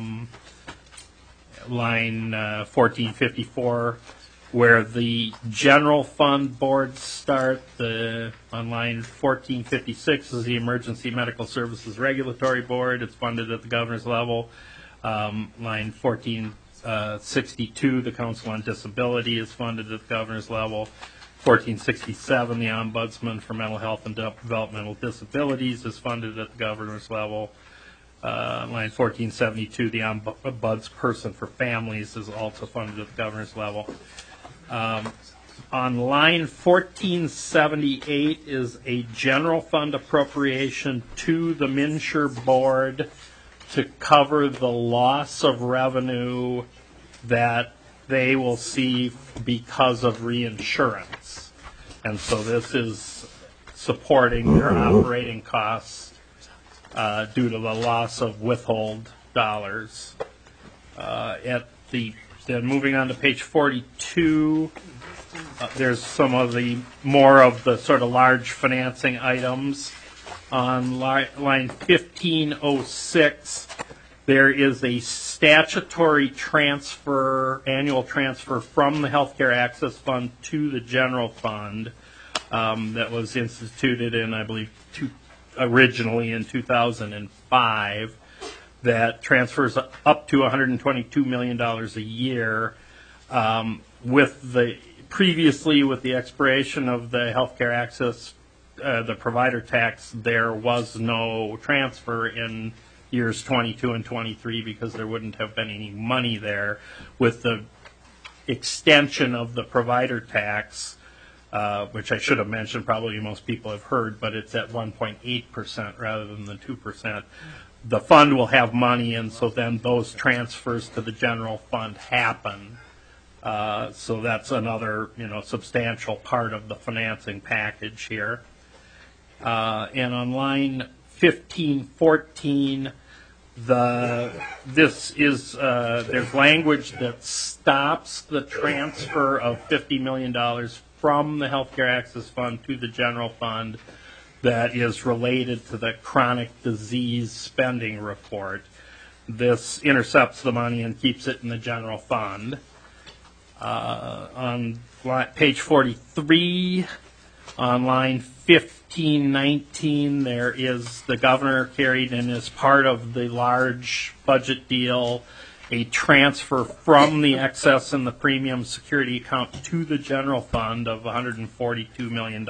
line 1454, where the general fund boards start. On line 1456 is the Emergency Medical Services Regulatory Board. It's funded at the governor's level. Line 1462, the Council on Disability, is funded at the governor's level. 1467, the Ombudsman for Mental Health and Developmental Disabilities is funded at the governor's level. Line 1472, the Ombudsperson for Families is also funded at the governor's level. On line 1478 is a general fund appropriation to the MNsure Board to cover the loss of revenue that they will see because of reinsurance. And so this is supporting their operating costs due to the loss of withhold dollars. Then moving on to page 42, there's some of the more of the sort of large financing items. On line 1506, there is a statutory transfer, annual transfer from the Healthcare Access Fund to the general fund that was instituted in, I believe, originally in 2005, that transfers up to $122 million a year. Previously, with the expiration of the Healthcare Access, the provider tax, there was no transfer in years 22 and 23 because there wouldn't have been any money there. With the extension of the provider tax, which I should have mentioned, probably most people have heard, but it's at 1.8% rather than the 2%. The fund will have money, and so then those transfers to the general fund happen. So that's another, substantial part of the financing package here. And on line 1514, there's language that stops the transfer of $50 million from the Healthcare Access Fund to the general fund that is related to the chronic disease spending report. This intercepts the money and keeps it in the general fund. On page 43, on line 1519, there is the governor carried in as part of the large budget deal a transfer from the excess in the premium security account to the general fund of $142 million.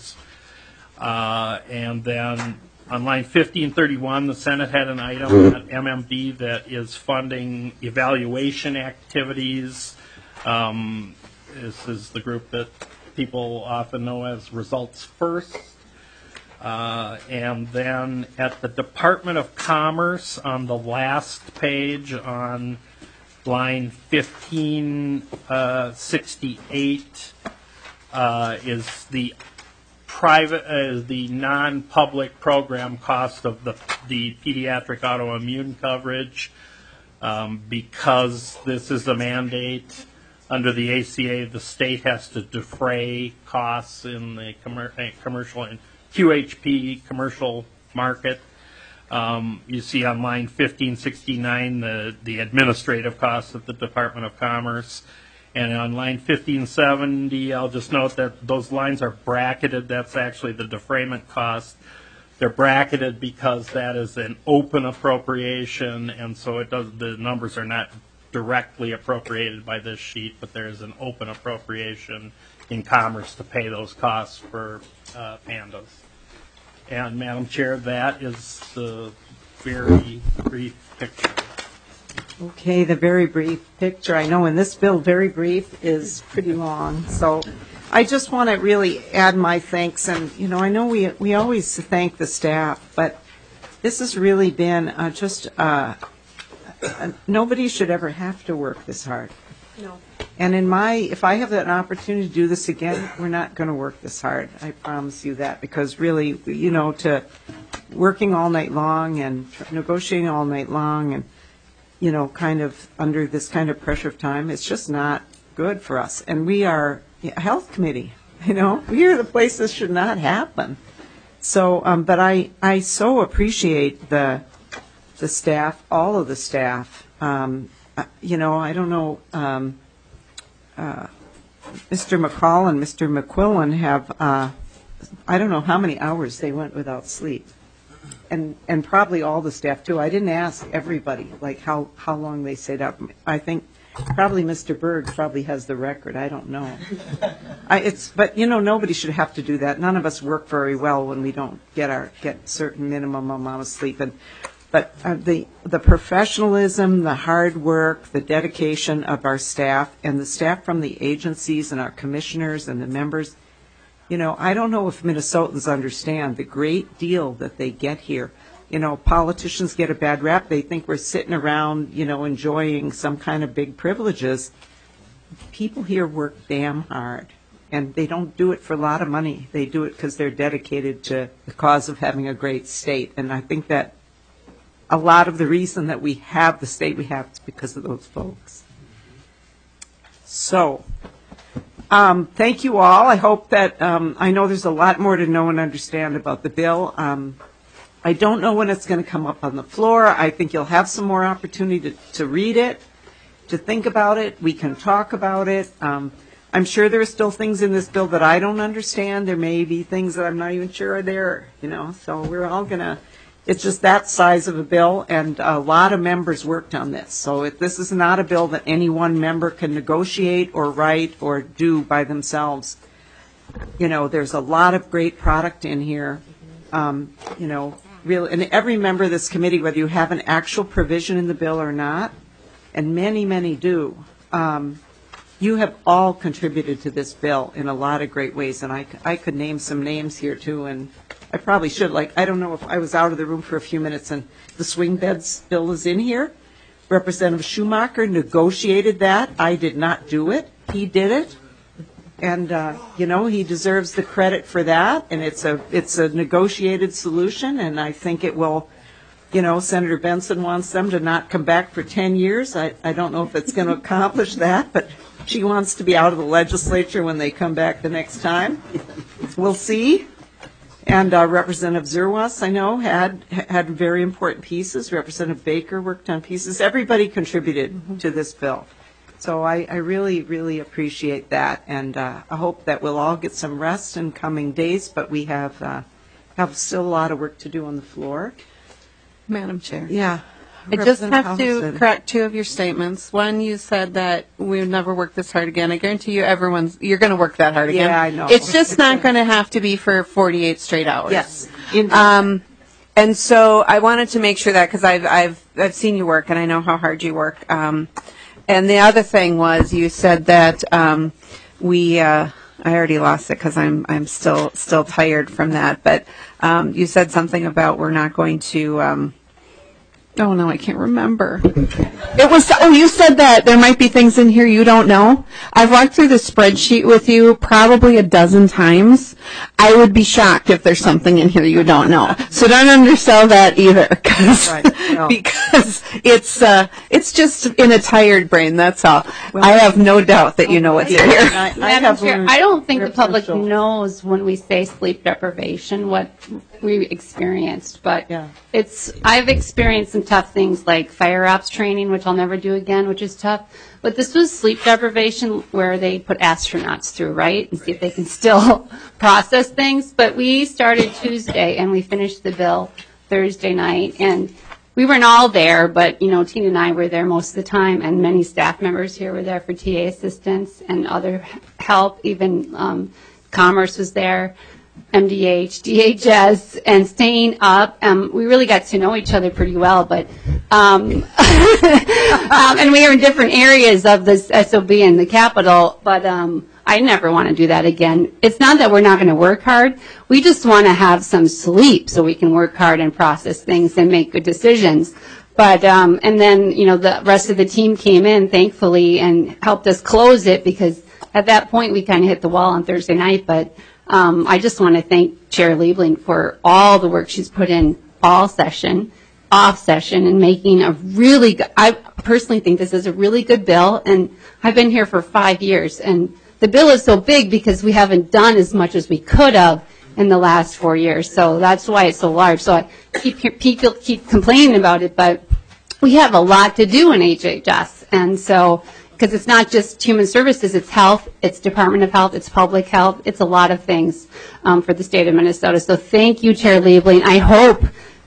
And then on line 1531, the Senate had an item at MMB that is funding evaluation activities. This is the group that people often know as Results First. And then at the Department of Commerce, on the last page, on line 1568, is the the non-public program cost of the pediatric autoimmune coverage. Because this is a mandate under the ACA, the state has to defray costs in the commercial and QHP commercial market. You see on line 1569 the administrative costs of the Department of Commerce. And on line 1570, I'll just note that those lines are bracketed. That's actually the defrayment cost. They're bracketed because that is an open appropriation, and so the numbers are not directly appropriated by this sheet, but there is an open appropriation in Commerce to pay those costs for pandas. And Madam Chair, that is the very brief picture. Okay, the very brief picture. I know in this bill, very brief is pretty long. So I just want to really add my thanks. And, I know we always thank the staff, but this has really been nobody should ever have to work this hard. No. And if I have an opportunity to do this again, we're not going to work this hard. I promise you that, because really, to working all night long and negotiating all night long and, kind of under this kind of pressure of time, it's just not good for us. And we are a health committee, we are the place this should not happen. So, but I so appreciate the staff, all of the staff. I don't know, Mr. McCall and Mr. McQuillan have, I don't know how many hours they went without sleep. And probably all the staff too. I didn't ask everybody like how long they stayed up. I think Probably Mr. Berg probably has the record. I don't know. But nobody should have to do that. None of us work very well when we don't get certain minimum amount of sleep. But the professionalism, the hard work, the dedication of our staff and the staff from the agencies and our commissioners and the members, I don't know if Minnesotans understand the great deal that they get here. Politicians get a bad rap. They think we're sitting around, enjoying some kind of big privileges. People here work damn hard, and they don't do it for a lot of money. They do it because they're dedicated to the cause of having a great state. And I think that a lot of the reason that we have the state we have is because of those folks. So, thank you all. I hope that, I know there's a lot more to know and understand about the bill. I don't know when it's going to come up on the floor. I think you'll have some more opportunity to read it, to think about it. We can talk about it. I'm sure there are still things in this bill that I don't understand. There may be things that I'm not even sure are there, so we're all going to, it's just that size of a bill, and a lot of members worked on this. So this is not a bill that any one member can negotiate or write or do by themselves. There's a lot of great product in here. Really, and every member of this committee, whether you have an actual provision in the bill or not, and many, many do, you have all contributed to this bill in a lot of great ways. And I could name some names here, too, and I probably should. I don't know if I was out of the room for a few minutes, and the swing beds bill is in here. Representative Schumacher negotiated that. I did not do it. He did it. And, he deserves the credit for that, and it's a negotiated solution, and I think it will, Senator Benson wants them to not come back for 10 years. I don't know if it's going to accomplish that, but she wants to be out of the legislature when they come back the next time. We'll see. And Representative Zerwas, I know, had very important pieces. Representative Baker worked on pieces. Everybody contributed to this bill. So I really, really appreciate that, and I hope that we'll all get some rest in coming days, but we have still a lot of work to do on the floor. Madam Chair. Yeah. I just have to correct two of your statements. One, you said that we would never work this hard again. I guarantee you you're going to work that hard again. Yeah, I know. It's just not going to have to be for 48 straight hours. Yes. And so I wanted to make sure that, because I've seen you work, and I know how hard you work. And the other thing was, you said that I already lost it because I'm still tired from that. But you said something about we're not going to. Oh no, I can't remember. It was. Oh, you said that there might be things in here you don't know. I've walked through the spreadsheet with you probably a dozen times. I would be shocked if there's something in here you don't know. So don't undersell that either, because it's just in a tired brain. That's all. Well, I have no doubt that you know what's in here. Madam Chair, I don't think the public knows when we say sleep deprivation what we experienced, but I've experienced some tough things like fire ops training, which I'll never do again, which is tough. But this was sleep deprivation where they put astronauts through, right, and see if they can still process things. But we started Tuesday and we finished the bill Thursday night, and we weren't all there, but Tina and I were there most of the time, and many staff members here were there for TA assistance and other help. Even Commerce was there. MDH, DHS, and staying up. We really got to know each other pretty well, but and we are in different areas of this SOB in the Capitol, but I never want to do that again. It's not that we're not going to work hard. We just want to have some sleep so we can work hard and process things and make good decisions. But and then the rest of the team came in, thankfully, and helped us close it, because at that point we kind of hit the wall on Thursday night, but I just want to thank Chair Liebling for all the work she's put in all session, off session, and making a really good, I personally think this is a really good bill, and I've been here for 5 years, and the bill is so big because we haven't done as much as we could have in the last 4 years, so that's why it's so large. So people keep complaining about it, but we have a lot to do in HHS, and so, because it's not just human services, it's health, it's Department of Health, it's public health, it's a lot of things for the state of Minnesota. So thank you, Chair Liebling. I hope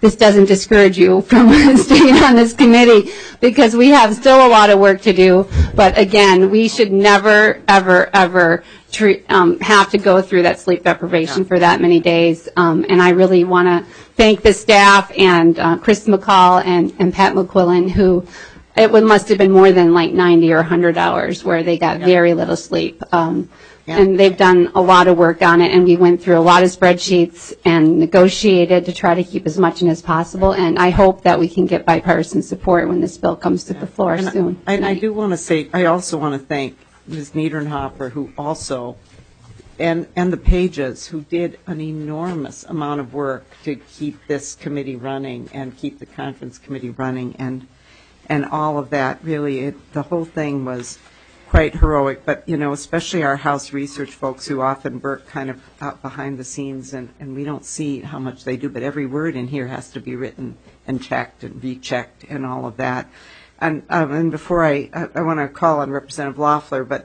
this doesn't discourage you from staying on this committee, because we have still a lot of work to do. But again, we should never, ever, ever have to go through that sleep deprivation for that many days. And I really want to thank the staff and Chris McCall and Pat McQuillan, who must have been more than like 90 or 100 hours where they got very little sleep. And they've done a lot of work on it, and we went through a lot of spreadsheets and negotiated to try to keep as much in as possible. And I hope that we can get bipartisan support when this bill comes to the floor soon. And I do want to say, I also want to thank Ms. Niedernhofer, who also, and the Pages, who did an enormous amount of work to keep this committee running and keep the conference committee running, and all of that. Really, the whole thing was quite heroic, but, you know, especially our House research folks who often work kind of out behind the scenes, and we don't see how much they do, but every word in here has to be written and checked and rechecked and all of that. And before I want to call on Representative Loeffler, but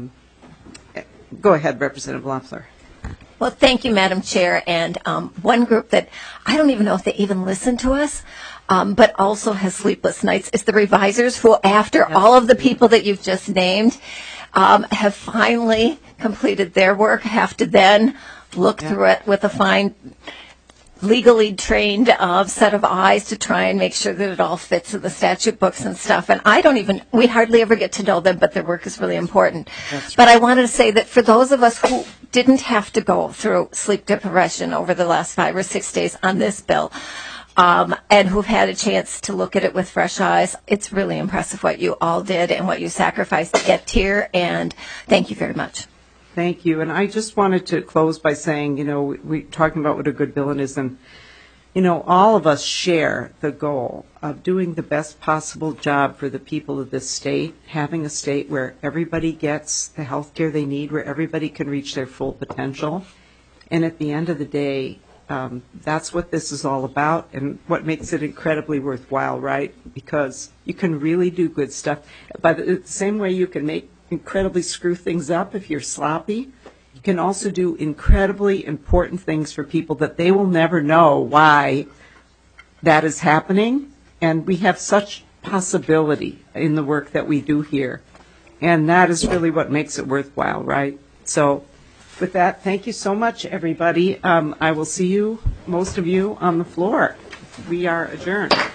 go ahead, Representative Loeffler. Well, thank you, Madam Chair. And one group that I don't even know if they even listen to us, but also has sleepless nights, is the revisers, who, after all of the people that you've just named have finally completed their work, have to then look through it with a fine, legally trained set of eyes to try and make sure that it all fits in the statute books and stuff. And we hardly ever get to know them, but their work is really important. But I wanted to say that for those of us who didn't have to go through sleep deprivation over the last 5 or 6 days on this bill, and who've had a chance to look at it with fresh eyes, it's really impressive what you all did and what you sacrificed to get here, and thank you very much. Thank you. And I just wanted to close by saying, you know, we're talking about what a good bill it is, and, you know, all of us share the goal of doing the best possible job for the people of this state, having a state where everybody gets the health care they need, where everybody can reach their full potential. And at the end of the day, that's what this is all about, and what makes it incredibly worthwhile, right? Because you can really do good stuff. By the same way you can incredibly screw things up if you're sloppy, you can also do incredibly important things for people that they will never know why that is happening. And we have such possibility in the work that we do here. And that is really what makes it worthwhile, right? So with that, thank you so much, everybody. I will see you, most of you, on the floor. We are adjourned.